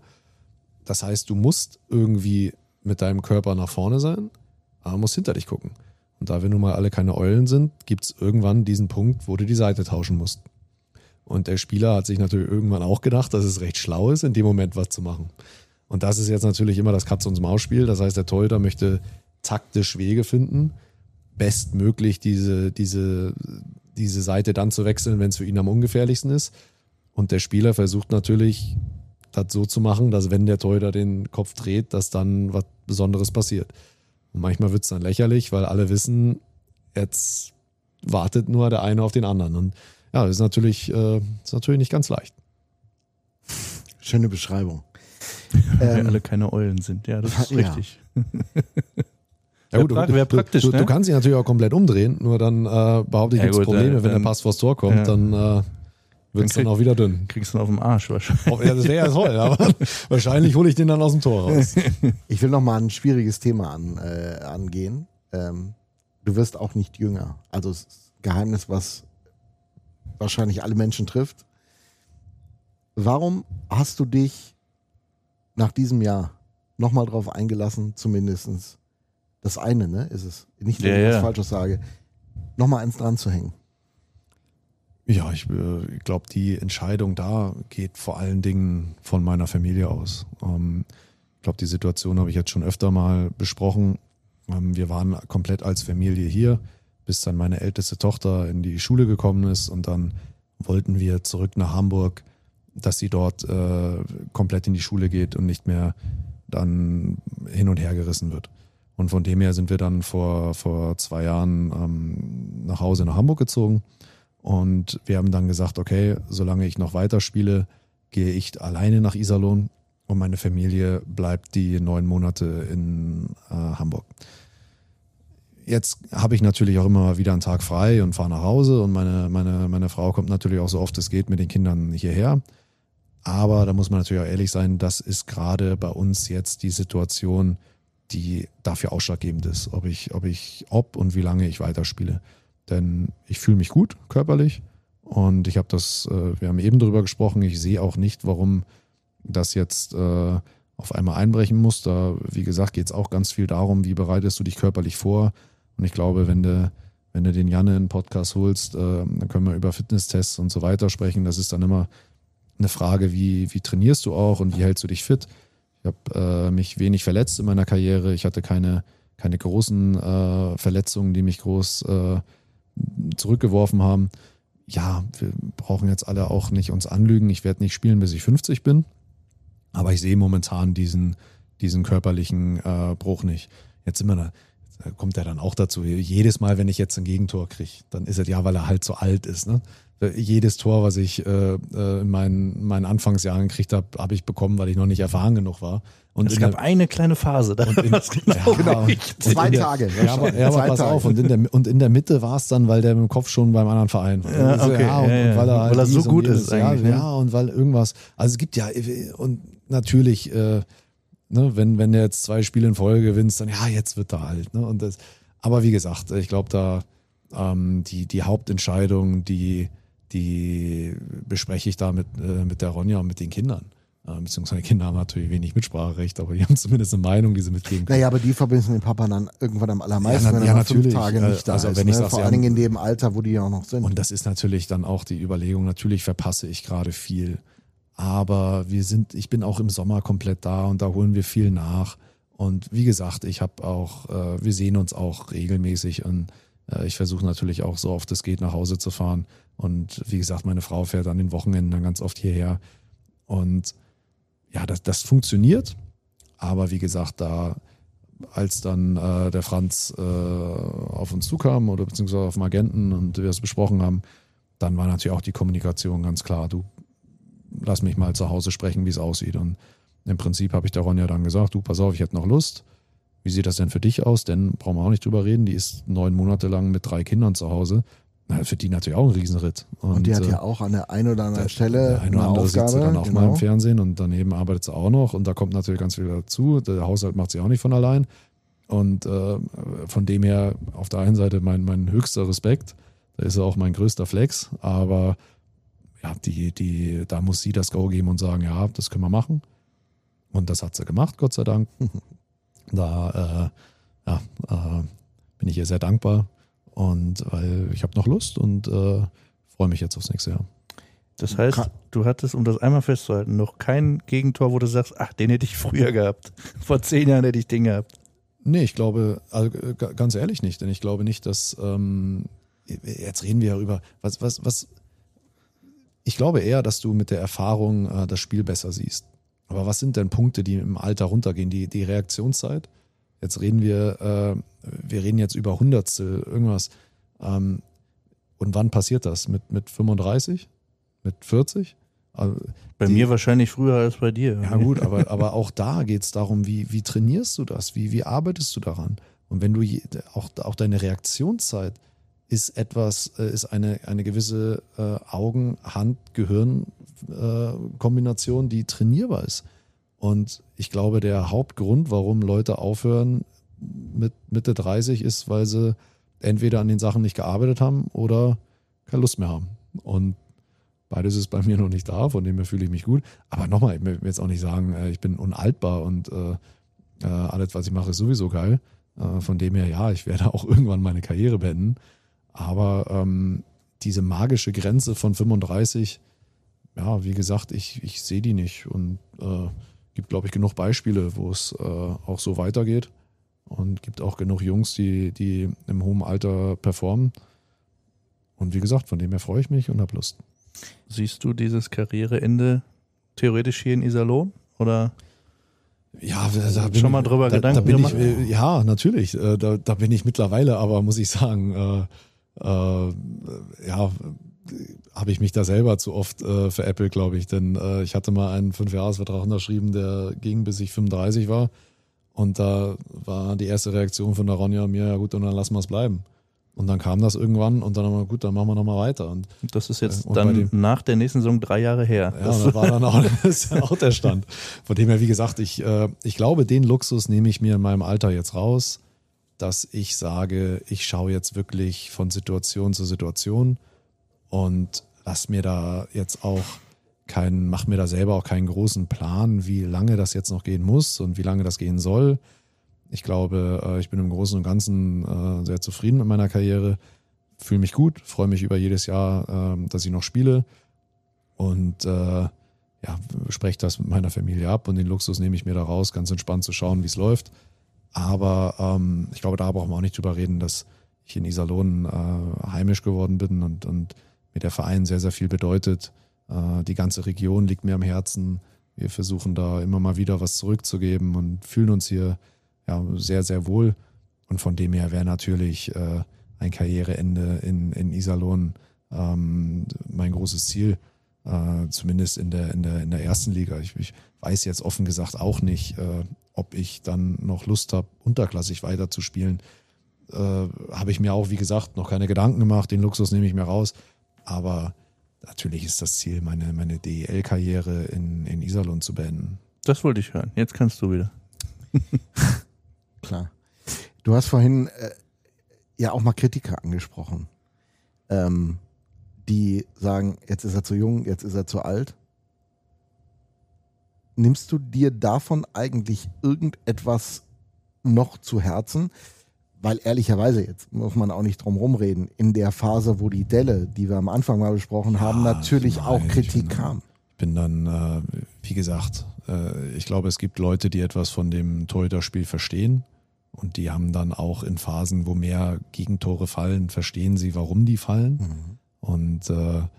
Das heißt, du musst irgendwie mit deinem Körper nach vorne sein, aber musst hinter dich gucken. Und da wir nun mal alle keine Eulen sind, gibt es irgendwann diesen Punkt, wo du die Seite tauschen musst. Und der Spieler hat sich natürlich irgendwann auch gedacht, dass es recht schlau ist, in dem Moment was zu machen. Und das ist jetzt natürlich immer das Katz-und-Maus-Spiel. Das heißt, der Torhüter möchte taktisch Wege finden, bestmöglich diese, diese, diese Seite dann zu wechseln, wenn es für ihn am ungefährlichsten ist. Und der Spieler versucht natürlich, das so zu machen, dass wenn der Torhüter den Kopf dreht, dass dann was Besonderes passiert. Und manchmal wird es dann lächerlich, weil alle wissen, jetzt wartet nur der eine auf den anderen. Und ja, das ist natürlich, äh, ist natürlich nicht ganz leicht. Schöne Beschreibung. Weil Ähm, alle keine Eulen sind, ja, das ist ja. richtig. Ja, gut, Wär du, pra- wär du, praktisch, du, ne? du kannst dich natürlich auch komplett umdrehen, nur dann äh, behaupte ich, Ja, gibt es gut, Probleme, äh, wenn der dann- Pass vors Tor kommt, ja. dann äh, wird es Dann dann auch wieder dünn. Kriegst du ihn auf dem Arsch wahrscheinlich. Oh, ja, das wäre ja toll, aber wahrscheinlich hole ich den dann aus dem Tor raus. Ich will noch mal ein schwieriges Thema an, äh, angehen. Ähm, du wirst auch nicht jünger. Also es ist ein Geheimnis, was wahrscheinlich alle Menschen trifft. Warum hast du dich nach diesem Jahr nochmal drauf eingelassen, zumindest das eine, ne, ist es, nicht, dass Ja, ich was ja. Falsches sage, nochmal eins dran zu hängen? Ja, ich äh, glaube, die Entscheidung da geht vor allen Dingen von meiner Familie aus. Ähm, ich glaube, die Situation habe ich jetzt schon öfter mal besprochen. Ähm, wir waren komplett als Familie hier, bis dann meine älteste Tochter in die Schule gekommen ist und dann wollten wir zurück nach Hamburg, dass sie dort äh, komplett in die Schule geht und nicht mehr dann hin und her gerissen wird. Und von dem her sind wir dann vor, vor zwei Jahren ähm, nach Hause nach Hamburg gezogen. Und wir haben dann gesagt, okay, solange ich noch weiterspiele, gehe ich alleine nach Iserlohn und meine Familie bleibt die neun Monate in äh, Hamburg. Jetzt habe ich natürlich auch immer wieder einen Tag frei und fahre nach Hause und meine, meine, meine Frau kommt natürlich auch so oft es geht mit den Kindern hierher. Aber da muss man natürlich auch ehrlich sein, das ist gerade bei uns jetzt die Situation, die dafür ausschlaggebend ist, ob ich, ob ich, ob und wie lange ich weiterspiele. Denn ich fühle mich gut körperlich und ich habe das, äh, wir haben eben darüber gesprochen, ich sehe auch nicht, warum das jetzt äh, auf einmal einbrechen muss. Da, wie gesagt, geht es auch ganz viel darum, wie bereitest du dich körperlich vor. Und ich glaube, wenn du, wenn du den Janne in den Podcast holst, äh, dann können wir über Fitnesstests und so weiter sprechen. Das ist dann immer eine Frage, wie, wie trainierst du auch und wie hältst du dich fit? Ich habe äh, mich wenig verletzt in meiner Karriere. Ich hatte keine, keine großen äh, Verletzungen, die mich groß äh, zurückgeworfen haben. Ja, wir brauchen jetzt alle auch nicht uns anlügen. Ich werde nicht spielen, bis ich fünfzig bin. Aber ich sehe momentan diesen, diesen körperlichen äh, Bruch nicht. Jetzt sind wir da, da kommt er dann auch dazu. Jedes Mal, wenn ich jetzt ein Gegentor kriege, dann ist es ja, weil er halt so alt ist. Ne? jedes Tor, was ich äh, in meinen, meinen Anfangsjahren gekriegt habe, habe ich bekommen, weil ich noch nicht erfahren genug war. Und es gab der, eine kleine Phase, da war es genau, genau zwei der, Tage. Ja, aber, ja, aber pass Tage. auf. Und in, der, und in der Mitte war es dann, weil der mit dem Kopf schon beim anderen Verein war. Ja, okay. ja, und, ja, ja. und weil er, halt weil er so gut ist ja, eigentlich. Ja, und weil irgendwas, also es gibt ja, und natürlich, äh, ne, wenn, wenn du jetzt zwei Spiele in Folge gewinnst, dann ja, jetzt wird er halt. Ne, und das, aber wie gesagt, ich glaube, da ähm, die, die Hauptentscheidung, die, die bespreche ich da mit, äh, mit der Ronja und mit den Kindern. Beziehungsweise die Kinder haben natürlich wenig Mitspracherecht, aber die haben zumindest eine Meinung, die sie mitgeben können. Naja, aber die verbinden den Papa dann irgendwann am allermeisten, ja, na, wenn er ja, mal natürlich. fünf Tage nicht da also, ist. Wenn Ne? ich sag, Vor allen Dingen in dem Alter, wo die ja auch noch sind. Und das ist natürlich dann auch die Überlegung, natürlich verpasse ich gerade viel, aber wir sind, ich bin auch im Sommer komplett da und da holen wir viel nach. Und wie gesagt, ich habe auch, äh, wir sehen uns auch regelmäßig und äh, ich versuche natürlich auch so oft es geht nach Hause zu fahren. Und wie gesagt, meine Frau fährt an den Wochenenden dann ganz oft hierher. Und ja, das, das funktioniert, aber wie gesagt, da als dann äh, der Franz äh, auf uns zukam oder beziehungsweise auf dem Agenten und wir es besprochen haben, dann war natürlich auch die Kommunikation ganz klar, du lass mich mal zu Hause sprechen, wie es aussieht. Und im Prinzip habe ich der Ronja dann gesagt, du pass auf, ich hätte noch Lust. Wie sieht das denn für dich aus? Denn brauchen wir auch nicht drüber reden, die ist neun Monate lang mit drei Kindern zu Hause. Na, für die natürlich auch ein Riesenritt. Und, und die hat äh, ja auch an der einen oder anderen der, Stelle der eine oder eine andere Aufgabe. sitzt sie dann auch genau. mal im Fernsehen und daneben arbeitet sie auch noch und da kommt natürlich ganz viel dazu. Der Haushalt macht sie auch nicht von allein. Und äh, von dem her auf der einen Seite mein, mein höchster Respekt, da ist ja auch mein größter Flex, aber ja, die, die, da muss sie das Go geben und sagen, ja, das können wir machen. Und das hat sie gemacht, Gott sei Dank. Da äh, ja, äh, bin ich ihr sehr dankbar. Und weil ich habe noch Lust und äh, freue mich jetzt aufs nächste Jahr. Das heißt, du hattest, um das einmal festzuhalten, noch kein Gegentor, wo du sagst, ach, den hätte ich früher gehabt. Vor zehn Jahren hätte ich den gehabt. Nee, ich glaube, also ganz ehrlich nicht, denn ich glaube nicht, dass, ähm, jetzt reden wir ja über, was, was, was, ich glaube eher, dass du mit der Erfahrung äh, das Spiel besser siehst. Aber was sind denn Punkte, die im Alter runtergehen? Die, die Reaktionszeit? Jetzt reden wir, äh, wir reden jetzt über Hundertstel, irgendwas. Ähm, und wann passiert das? Mit, mit fünfunddreißig? Mit vierzig? Also bei die, mir wahrscheinlich früher als bei dir. Ja gut, aber, aber auch da geht es darum, wie, wie trainierst du das? Wie, wie arbeitest du daran? Und wenn du, je, auch, auch deine Reaktionszeit ist etwas, ist eine, eine gewisse äh, Augen-, Hand-, Gehirn-Kombination, äh, die trainierbar ist. Und ich glaube, der Hauptgrund, warum Leute aufhören mit Mitte dreißig, ist, weil sie entweder an den Sachen nicht gearbeitet haben oder keine Lust mehr haben. Und beides ist bei mir noch nicht da, von dem her fühle ich mich gut. Aber nochmal, ich will jetzt auch nicht sagen, ich bin unaltbar und äh, alles, was ich mache, ist sowieso geil. Äh, von dem her, ja, ich werde auch irgendwann meine Karriere beenden. Aber ähm, diese magische Grenze von fünfunddreißig, ja, wie gesagt, ich, ich sehe die nicht. Und äh, gibt, glaube ich, genug Beispiele, wo es äh, auch so weitergeht. Und gibt auch genug Jungs, die, die im hohen Alter performen. Und wie gesagt, von dem her freue ich mich und habe Lust. Siehst du dieses Karriereende theoretisch hier in Iserlohn? Oder ja, da bin schon mal drüber da, Gedanken da bin gemacht? ich, ja, natürlich. Da, da bin ich mittlerweile, aber muss ich sagen, äh, äh, ja, habe ich mich da selber zu oft äh, veräppelt, glaube ich. Denn äh, ich hatte mal einen Fünfjahresvertrag unterschrieben, der ging, bis ich fünfunddreißig war. Und da war die erste Reaktion von der Ronja und mir, ja gut, und dann lassen wir es bleiben. Und dann kam das irgendwann und dann haben wir, gut, dann machen wir nochmal weiter. Und das ist jetzt äh, dann dem, nach der nächsten Saison drei Jahre her. Ja, das war dann auch, das ist auch der Stand. Von dem her, wie gesagt, ich, äh, ich glaube, den Luxus nehme ich mir in meinem Alter jetzt raus, dass ich sage, ich schaue jetzt wirklich von Situation zu Situation und lass mir da jetzt auch keinen, mach mir da selber auch keinen großen Plan, wie lange das jetzt noch gehen muss und wie lange das gehen soll. Ich glaube, ich bin im Großen und Ganzen sehr zufrieden mit meiner Karriere, fühle mich gut, freue mich über jedes Jahr, dass ich noch spiele und ja, spreche das mit meiner Familie ab und den Luxus nehme ich mir da raus, ganz entspannt zu schauen, wie es läuft. Aber ähm, ich glaube, da brauchen wir auch nicht drüber reden, dass ich in Iserlohn äh, heimisch geworden bin und, und mir der Verein sehr, sehr viel bedeutet. Äh, die ganze Region liegt mir am Herzen. Wir versuchen da immer mal wieder was zurückzugeben und fühlen uns hier ja, sehr, sehr wohl. Und von dem her wäre natürlich äh, ein Karriereende in, in Iserlohn ähm, mein großes Ziel, äh, zumindest in der, in der, in der ersten Liga. Ich, ich weiß jetzt offen gesagt auch nicht, äh, ob ich dann noch Lust habe, unterklassig weiterzuspielen. Äh, habe ich mir auch, wie gesagt, noch keine Gedanken gemacht. Den Luxus nehme ich mir raus. Aber natürlich ist das Ziel, meine, meine D E L-Karriere in, in Iserlohn zu beenden. Das wollte ich hören. Jetzt kannst du wieder. Klar. Du hast vorhin äh, ja auch mal Kritiker angesprochen, ähm, die sagen, jetzt ist er zu jung, jetzt ist er zu alt. Nimmst du dir davon eigentlich irgendetwas noch zu Herzen? Weil ehrlicherweise, jetzt muss man auch nicht drum rumreden, in der Phase, wo die Delle, die wir am Anfang mal besprochen haben, Ja, natürlich nein, auch Kritik ich bin, kam. Ich bin dann, äh, wie gesagt, äh, ich glaube, es gibt Leute, die etwas von dem Torhüterspiel verstehen und die haben dann auch in Phasen, wo mehr Gegentore fallen, verstehen sie, warum die fallen. Mhm. Und äh, äh,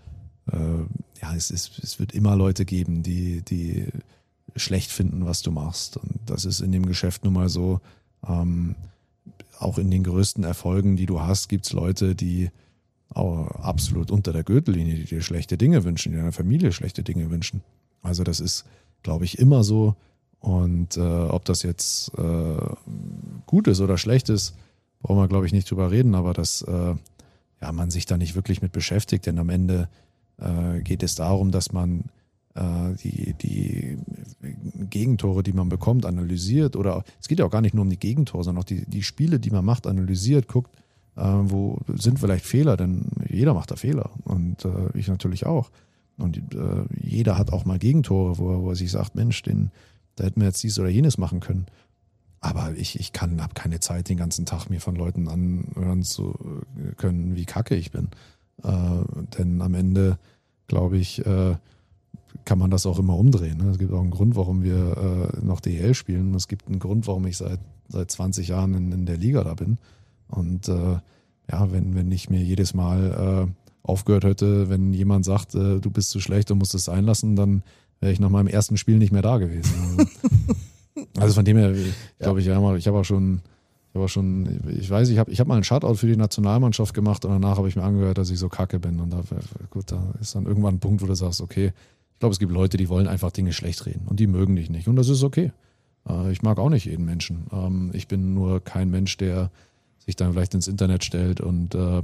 ja, es, ist, es wird immer Leute geben, die, die schlecht finden, was du machst. Und das ist in dem Geschäft nun mal so. Ähm, auch in den größten Erfolgen, die du hast, gibt es Leute, die auch absolut unter der Gürtellinie, die dir schlechte Dinge wünschen, die deiner Familie schlechte Dinge wünschen. Also das ist, glaube ich, immer so. Und äh, ob das jetzt äh, gut ist oder schlecht ist, brauchen wir, glaube ich, nicht drüber reden, aber dass äh, ja, man sich da nicht wirklich mit beschäftigt, denn am Ende äh, geht es darum, dass man äh, die, die Gegentore, die man bekommt, analysiert, oder es geht ja auch gar nicht nur um die Gegentore, sondern auch die, die Spiele, die man macht, analysiert, guckt, äh, wo sind vielleicht Fehler, denn jeder macht da Fehler und äh, ich natürlich auch. Und äh, jeder hat auch mal Gegentore, wo er, wo er sich sagt, Mensch, den, da hätten wir jetzt dies oder jenes machen können. Aber ich, ich kann, habe keine Zeit, den ganzen Tag mir von Leuten anhören zu können, wie kacke ich bin. Äh, denn am Ende, glaube ich, äh, kann man das auch immer umdrehen. Ne? Es gibt auch einen Grund, warum wir äh, noch D E L spielen. Es gibt einen Grund, warum ich seit, seit zwanzig Jahren in, in der Liga da bin. Und äh, ja, wenn, wenn ich mir jedes Mal äh, aufgehört hätte, wenn jemand sagt, äh, du bist zu schlecht und musst es sein lassen, dann wäre ich nach meinem ersten Spiel nicht mehr da gewesen. Also, also von dem her, ich glaube, ich, ich habe auch schon, ich habe auch schon, ich weiß, ich habe ich hab mal einen Shutout für die Nationalmannschaft gemacht und danach habe ich mir angehört, dass ich so kacke bin. Und da, gut, da ist dann irgendwann ein Punkt, wo du sagst, okay, ich glaube, es gibt Leute, die wollen einfach Dinge schlecht reden und die mögen dich nicht. Und das ist okay. Ich mag auch nicht jeden Menschen. Ich bin nur kein Mensch, der sich dann vielleicht ins Internet stellt und äh,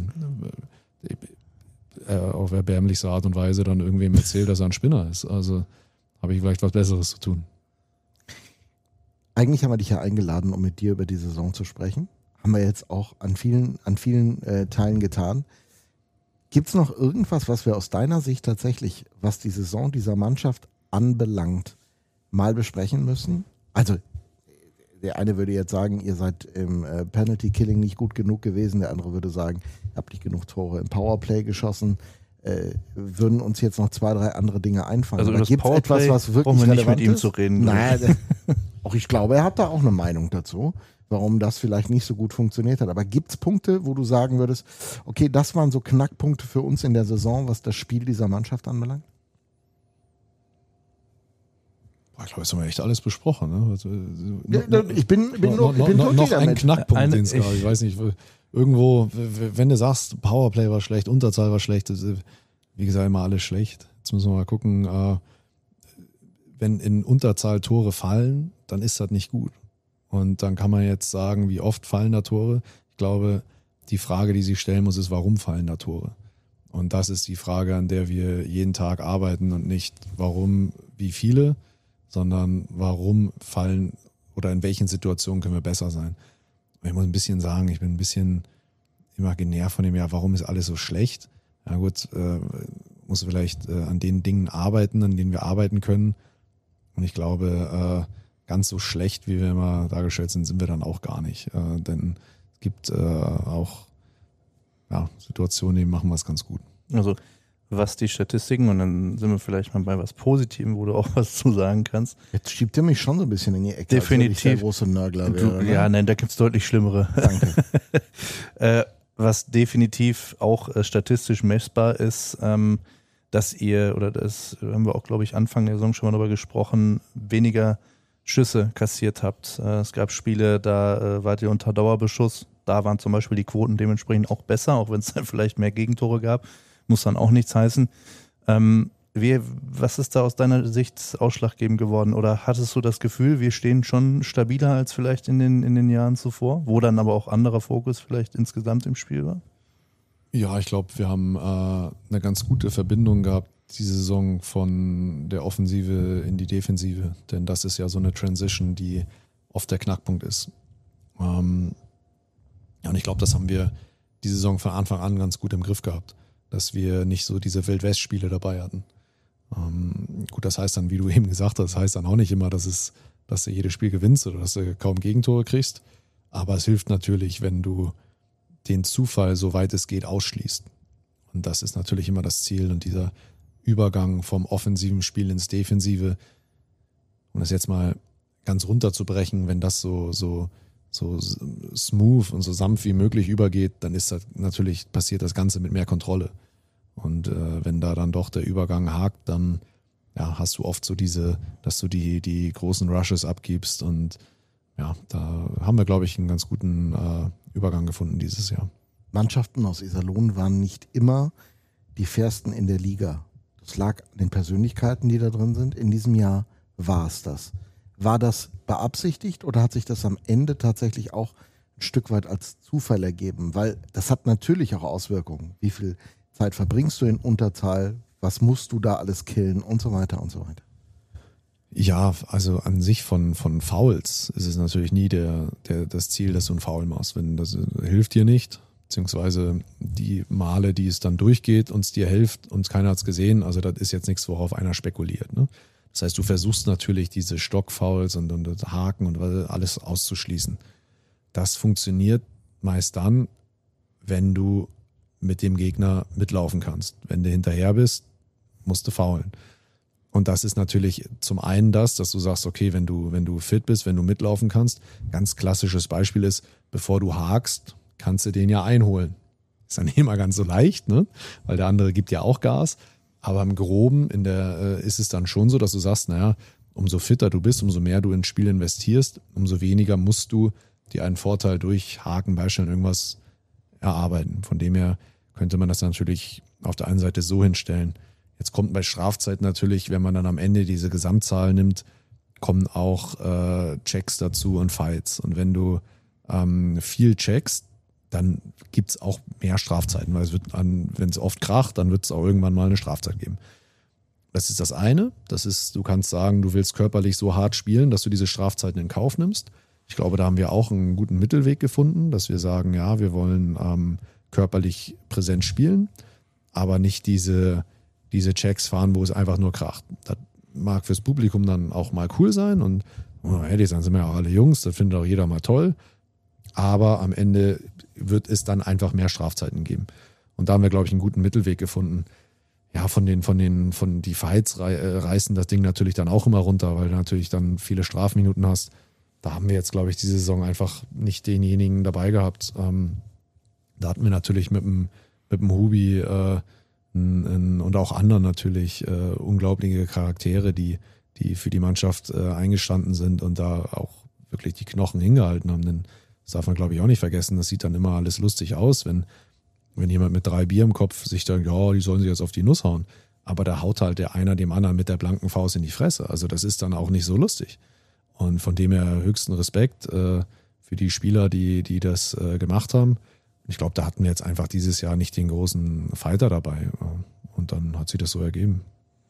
auf erbärmlichste Art und Weise dann irgendwem erzählt, dass er ein Spinner ist. Also habe ich vielleicht was Besseres zu tun. Eigentlich haben wir dich ja eingeladen, um mit dir über die Saison zu sprechen. Haben wir jetzt auch an vielen, an vielen äh, Teilen getan. Gibt es noch irgendwas, was wir aus deiner Sicht tatsächlich, was die Saison dieser Mannschaft anbelangt, mal besprechen müssen? Also der eine würde jetzt sagen, ihr seid im äh, Penalty-Killing nicht gut genug gewesen. Der andere würde sagen, ihr habt nicht genug Tore im Powerplay geschossen. Äh, würden uns jetzt noch zwei, drei andere Dinge einfallen. Also da gibt es etwas, was wirklich brauchen wir nicht relevant mit ihm ist? zu reden. Nein, auch ich glaube, er hat da auch eine Meinung dazu, warum das vielleicht nicht so gut funktioniert hat. Aber gibt es Punkte, wo du sagen würdest, okay, das waren so Knackpunkte für uns in der Saison, was das Spiel dieser Mannschaft anbelangt? Ich glaube, jetzt haben wir echt alles besprochen. Ne? Also, Ja, ich bin, bin noch, nur, ich bin noch, noch ein damit. Knackpunkt, Eine- den es gab. Ich weiß nicht, irgendwo, wenn du sagst, Powerplay war schlecht, Unterzahl war schlecht, das ist, wie gesagt, immer alles schlecht. Jetzt müssen wir mal gucken, äh, wenn in Unterzahl Tore fallen, dann ist das nicht gut. Und dann kann man jetzt sagen, wie oft fallen da Tore. Ich glaube, die Frage, die sich stellen muss, ist, warum fallen da Tore? Und das ist die Frage, an der wir jeden Tag arbeiten und nicht, warum, wie viele, sondern warum fallen oder in welchen Situationen können wir besser sein. Und ich muss ein bisschen sagen, ich bin ein bisschen imaginär von dem, ja, warum ist alles so schlecht? Ja gut, äh, muss vielleicht äh, an den Dingen arbeiten, an denen wir arbeiten können. Und ich glaube, äh, ganz so schlecht, wie wir immer dargestellt sind, sind wir dann auch gar nicht. Äh, denn es gibt äh, auch ja, Situationen, die machen wir es ganz gut. Also was die Statistiken, und dann sind wir vielleicht mal bei was Positivem, wo du auch was zu sagen kannst. Jetzt schiebt er mich schon so ein bisschen in die Ecke, Definitiv. als ob ich der große Nörgler wäre. Du, ja, nein, da gibt's deutlich schlimmere. Danke. äh, was definitiv auch äh, statistisch messbar ist, ähm, dass ihr, oder das haben wir auch, glaube ich, Anfang der Saison schon mal darüber gesprochen, weniger Schüsse kassiert habt. Äh, es gab Spiele, da äh, wart ihr unter Dauerbeschuss. Da waren zum Beispiel die Quoten dementsprechend auch besser, auch wenn es dann vielleicht mehr Gegentore gab. muss dann auch nichts heißen. Ähm, wie, was ist da aus deiner Sicht ausschlaggebend geworden? Oder hattest du das Gefühl, wir stehen schon stabiler als vielleicht in den, in den Jahren zuvor, wo dann aber auch anderer Fokus vielleicht insgesamt im Spiel war? Ja, ich glaube, wir haben äh, eine ganz gute Verbindung gehabt diese Saison von der Offensive in die Defensive, denn das ist ja so eine Transition, die oft der Knackpunkt ist. Ähm, ja, und ich glaube, das haben wir diese Saison von Anfang an ganz gut im Griff gehabt, dass wir nicht so diese Wild-West-Spiele dabei hatten. Ähm, gut, das heißt dann, wie du eben gesagt hast, das heißt dann auch nicht immer, dass, es, dass du jedes Spiel gewinnst oder dass du kaum Gegentore kriegst, aber es hilft natürlich, wenn du den Zufall, soweit es geht, ausschließt. Und das ist natürlich immer das Ziel und dieser Übergang vom offensiven Spiel ins Defensive, um das jetzt mal ganz runterzubrechen, wenn das so, so, so smooth und so sanft wie möglich übergeht, dann ist das natürlich, passiert das Ganze mit mehr Kontrolle. Und äh, wenn da dann doch der Übergang hakt, dann ja, hast du oft so diese, dass du die, die großen Rushes abgibst und ja, da haben wir, glaube ich, einen ganz guten äh, Übergang gefunden dieses Jahr. Mannschaften aus Iserlohn waren nicht immer die fairsten in der Liga. Das lag an den Persönlichkeiten, die da drin sind. In diesem Jahr war es das. War das beabsichtigt oder hat sich das am Ende tatsächlich auch ein Stück weit als Zufall ergeben? Weil das hat natürlich auch Auswirkungen. Wie viel Zeit verbringst du in Unterzahl? Was musst du da alles killen und so weiter und so weiter? Ja, also an sich von, von Fouls ist es natürlich nie der, der, das Ziel, dass du einen Foul machst. Wenn das hilft dir nicht, beziehungsweise die Male, die es dann durchgeht und es dir hilft und keiner hat es gesehen, also das ist jetzt nichts, worauf einer spekuliert. Ne? Das heißt, du versuchst natürlich diese Stockfouls und, und Haken und alles auszuschließen. Das funktioniert meist dann, wenn du mit dem Gegner mitlaufen kannst. Wenn du hinterher bist, musst du foulen. Und das ist natürlich zum einen das, dass du sagst, okay, wenn du, wenn du fit bist, wenn du mitlaufen kannst, ganz klassisches Beispiel ist, bevor du hakst, kannst du den ja einholen. Ist dann nicht immer ganz so leicht, ne? Weil der andere gibt ja auch Gas. Aber im Groben in der, äh, ist es dann schon so, dass du sagst, naja, umso fitter du bist, umso mehr du ins Spiel investierst, umso weniger musst du dir einen Vorteil durch Haken, Beistellen, irgendwas erarbeiten. Von dem her könnte man das natürlich auf der einen Seite so hinstellen. Jetzt kommt bei Strafzeit natürlich, wenn man dann am Ende diese Gesamtzahl nimmt, kommen auch äh, Checks dazu und Fights. Und wenn du ähm, viel checkst, dann gibt es auch mehr Strafzeiten, weil es wird an, wenn es oft kracht, dann wird es auch irgendwann mal eine Strafzeit geben. Das ist das eine. Das ist, du kannst sagen, du willst körperlich so hart spielen, dass du diese Strafzeiten in Kauf nimmst. Ich glaube, da haben wir auch einen guten Mittelweg gefunden, dass wir sagen, ja, wir wollen ähm, körperlich präsent spielen, aber nicht diese diese Checks fahren, wo es einfach nur kracht. Das mag fürs Publikum dann auch mal cool sein und oh, ehrlich, dann sind wir ja auch alle Jungs, das findet auch jeder mal toll, aber am Ende wird es dann einfach mehr Strafzeiten geben. Und da haben wir, glaube ich, einen guten Mittelweg gefunden. Ja, von den, von den, von die Fights reißen das Ding natürlich dann auch immer runter, weil du natürlich dann viele Strafminuten hast. Da haben wir jetzt, glaube ich, diese Saison einfach nicht denjenigen dabei gehabt. Ähm, da hatten wir natürlich mit dem, mit dem Hubi äh, und auch anderen natürlich äh, unglaubliche Charaktere, die, die für die Mannschaft äh, eingestanden sind und da auch wirklich die Knochen hingehalten haben. Denn das darf man, glaube ich, auch nicht vergessen. Das sieht dann immer alles lustig aus, wenn, wenn jemand mit drei Bier im Kopf sich denkt, ja, die sollen sich jetzt auf die Nuss hauen. Aber da haut halt der einer dem anderen mit der blanken Faust in die Fresse. Also das ist dann auch nicht so lustig. Und von dem her höchsten Respekt äh, für die Spieler, die, die das äh, gemacht haben. Ich glaube, da hatten wir jetzt einfach dieses Jahr nicht den großen Fighter dabei. Und dann hat sich das so ergeben.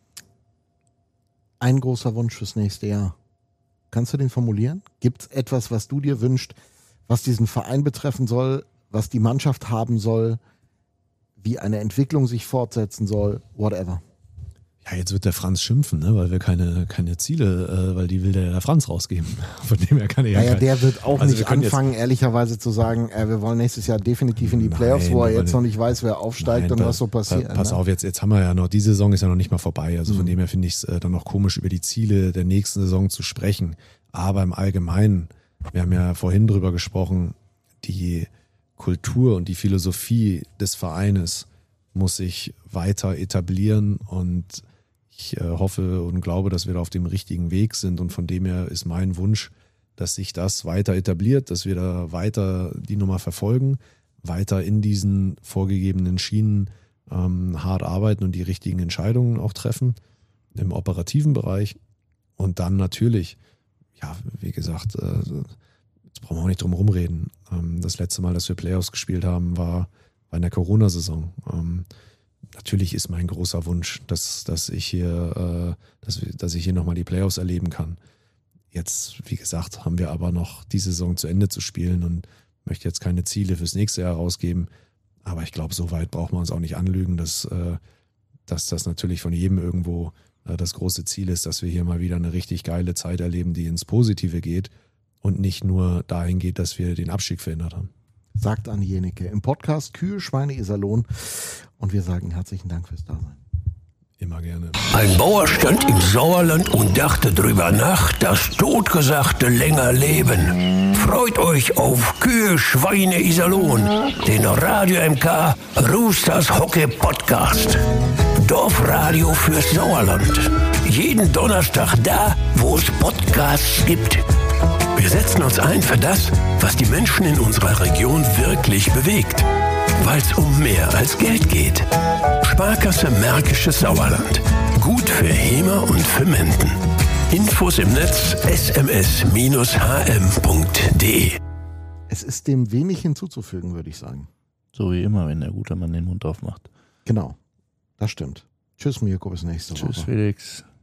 Ein großer Wunsch fürs nächste Jahr. Kannst du den formulieren? Gibt es etwas, was du dir wünschst, was diesen Verein betreffen soll, was die Mannschaft haben soll, wie eine Entwicklung sich fortsetzen soll, whatever? Ja, jetzt wird der Franz schimpfen, ne? Weil wir keine, keine Ziele, äh, weil die will der, der Franz rausgeben. Von dem her kann er ja Naja, kein, der wird auch also nicht anfangen, ehrlicherweise zu sagen, äh, wir wollen nächstes Jahr definitiv in die Nein, Playoffs, wo er jetzt aber- noch nicht weiß, wer aufsteigt Nein, und pa- was so passiert. Pa- pass ne? auf, jetzt, jetzt haben wir ja noch, die Saison ist ja noch nicht mal vorbei. Also von Mhm. dem her finde ich es äh, dann noch komisch, über die Ziele der nächsten Saison zu sprechen. Aber im Allgemeinen, wir haben ja vorhin drüber gesprochen, die Kultur und die Philosophie des Vereines muss sich weiter etablieren und ich äh, hoffe und glaube, dass wir da auf dem richtigen Weg sind und von dem her ist mein Wunsch, dass sich das weiter etabliert, dass wir da weiter die Nummer verfolgen, weiter in diesen vorgegebenen Schienen ähm, hart arbeiten und die richtigen Entscheidungen auch treffen im operativen Bereich. Und dann natürlich, ja, wie gesagt, äh, jetzt brauchen wir auch nicht drum rumreden. Ähm, das letzte Mal, dass wir Playoffs gespielt haben, war bei einer Corona-Saison. Ähm, natürlich ist mein großer Wunsch, dass, dass ich hier, äh, dass, dass ich hier nochmal die Playoffs erleben kann. Jetzt, wie gesagt, haben wir aber noch die Saison zu Ende zu spielen und möchte jetzt keine Ziele fürs nächste Jahr rausgeben. Aber ich glaube, so weit braucht man uns auch nicht anlügen, dass, äh, dass das natürlich von jedem irgendwo äh, das große Ziel ist, dass wir hier mal wieder eine richtig geile Zeit erleben, die ins Positive geht und nicht nur dahin geht, dass wir den Abstieg verhindert haben. Sagt Andi Jenecke im Podcast Kühe, Schweine, Iserlohn. Und wir sagen herzlichen Dank fürs Dasein. Immer gerne. Ein Bauer stand im Sauerland und dachte drüber nach, das Totgesagte länger leben. Freut euch auf Kühe, Schweine, Iserlohn, den Radio M K Roosters Hockey Podcast. Dorfradio fürs Sauerland. Jeden Donnerstag da, wo es Podcasts gibt. Wir setzen uns ein für das, was die Menschen in unserer Region wirklich bewegt. Weil es um mehr als Geld geht. Sparkasse Märkisches Sauerland. Gut für Hemer und für Menden. Infos im Netz s m s Bindestrich h m punkt d e. Es ist dem wenig hinzuzufügen, würde ich sagen. So wie immer, wenn der gute Mann den Mund aufmacht. Genau, das stimmt. Tschüss, Mirko, bis nächste Woche. Tschüss, Felix.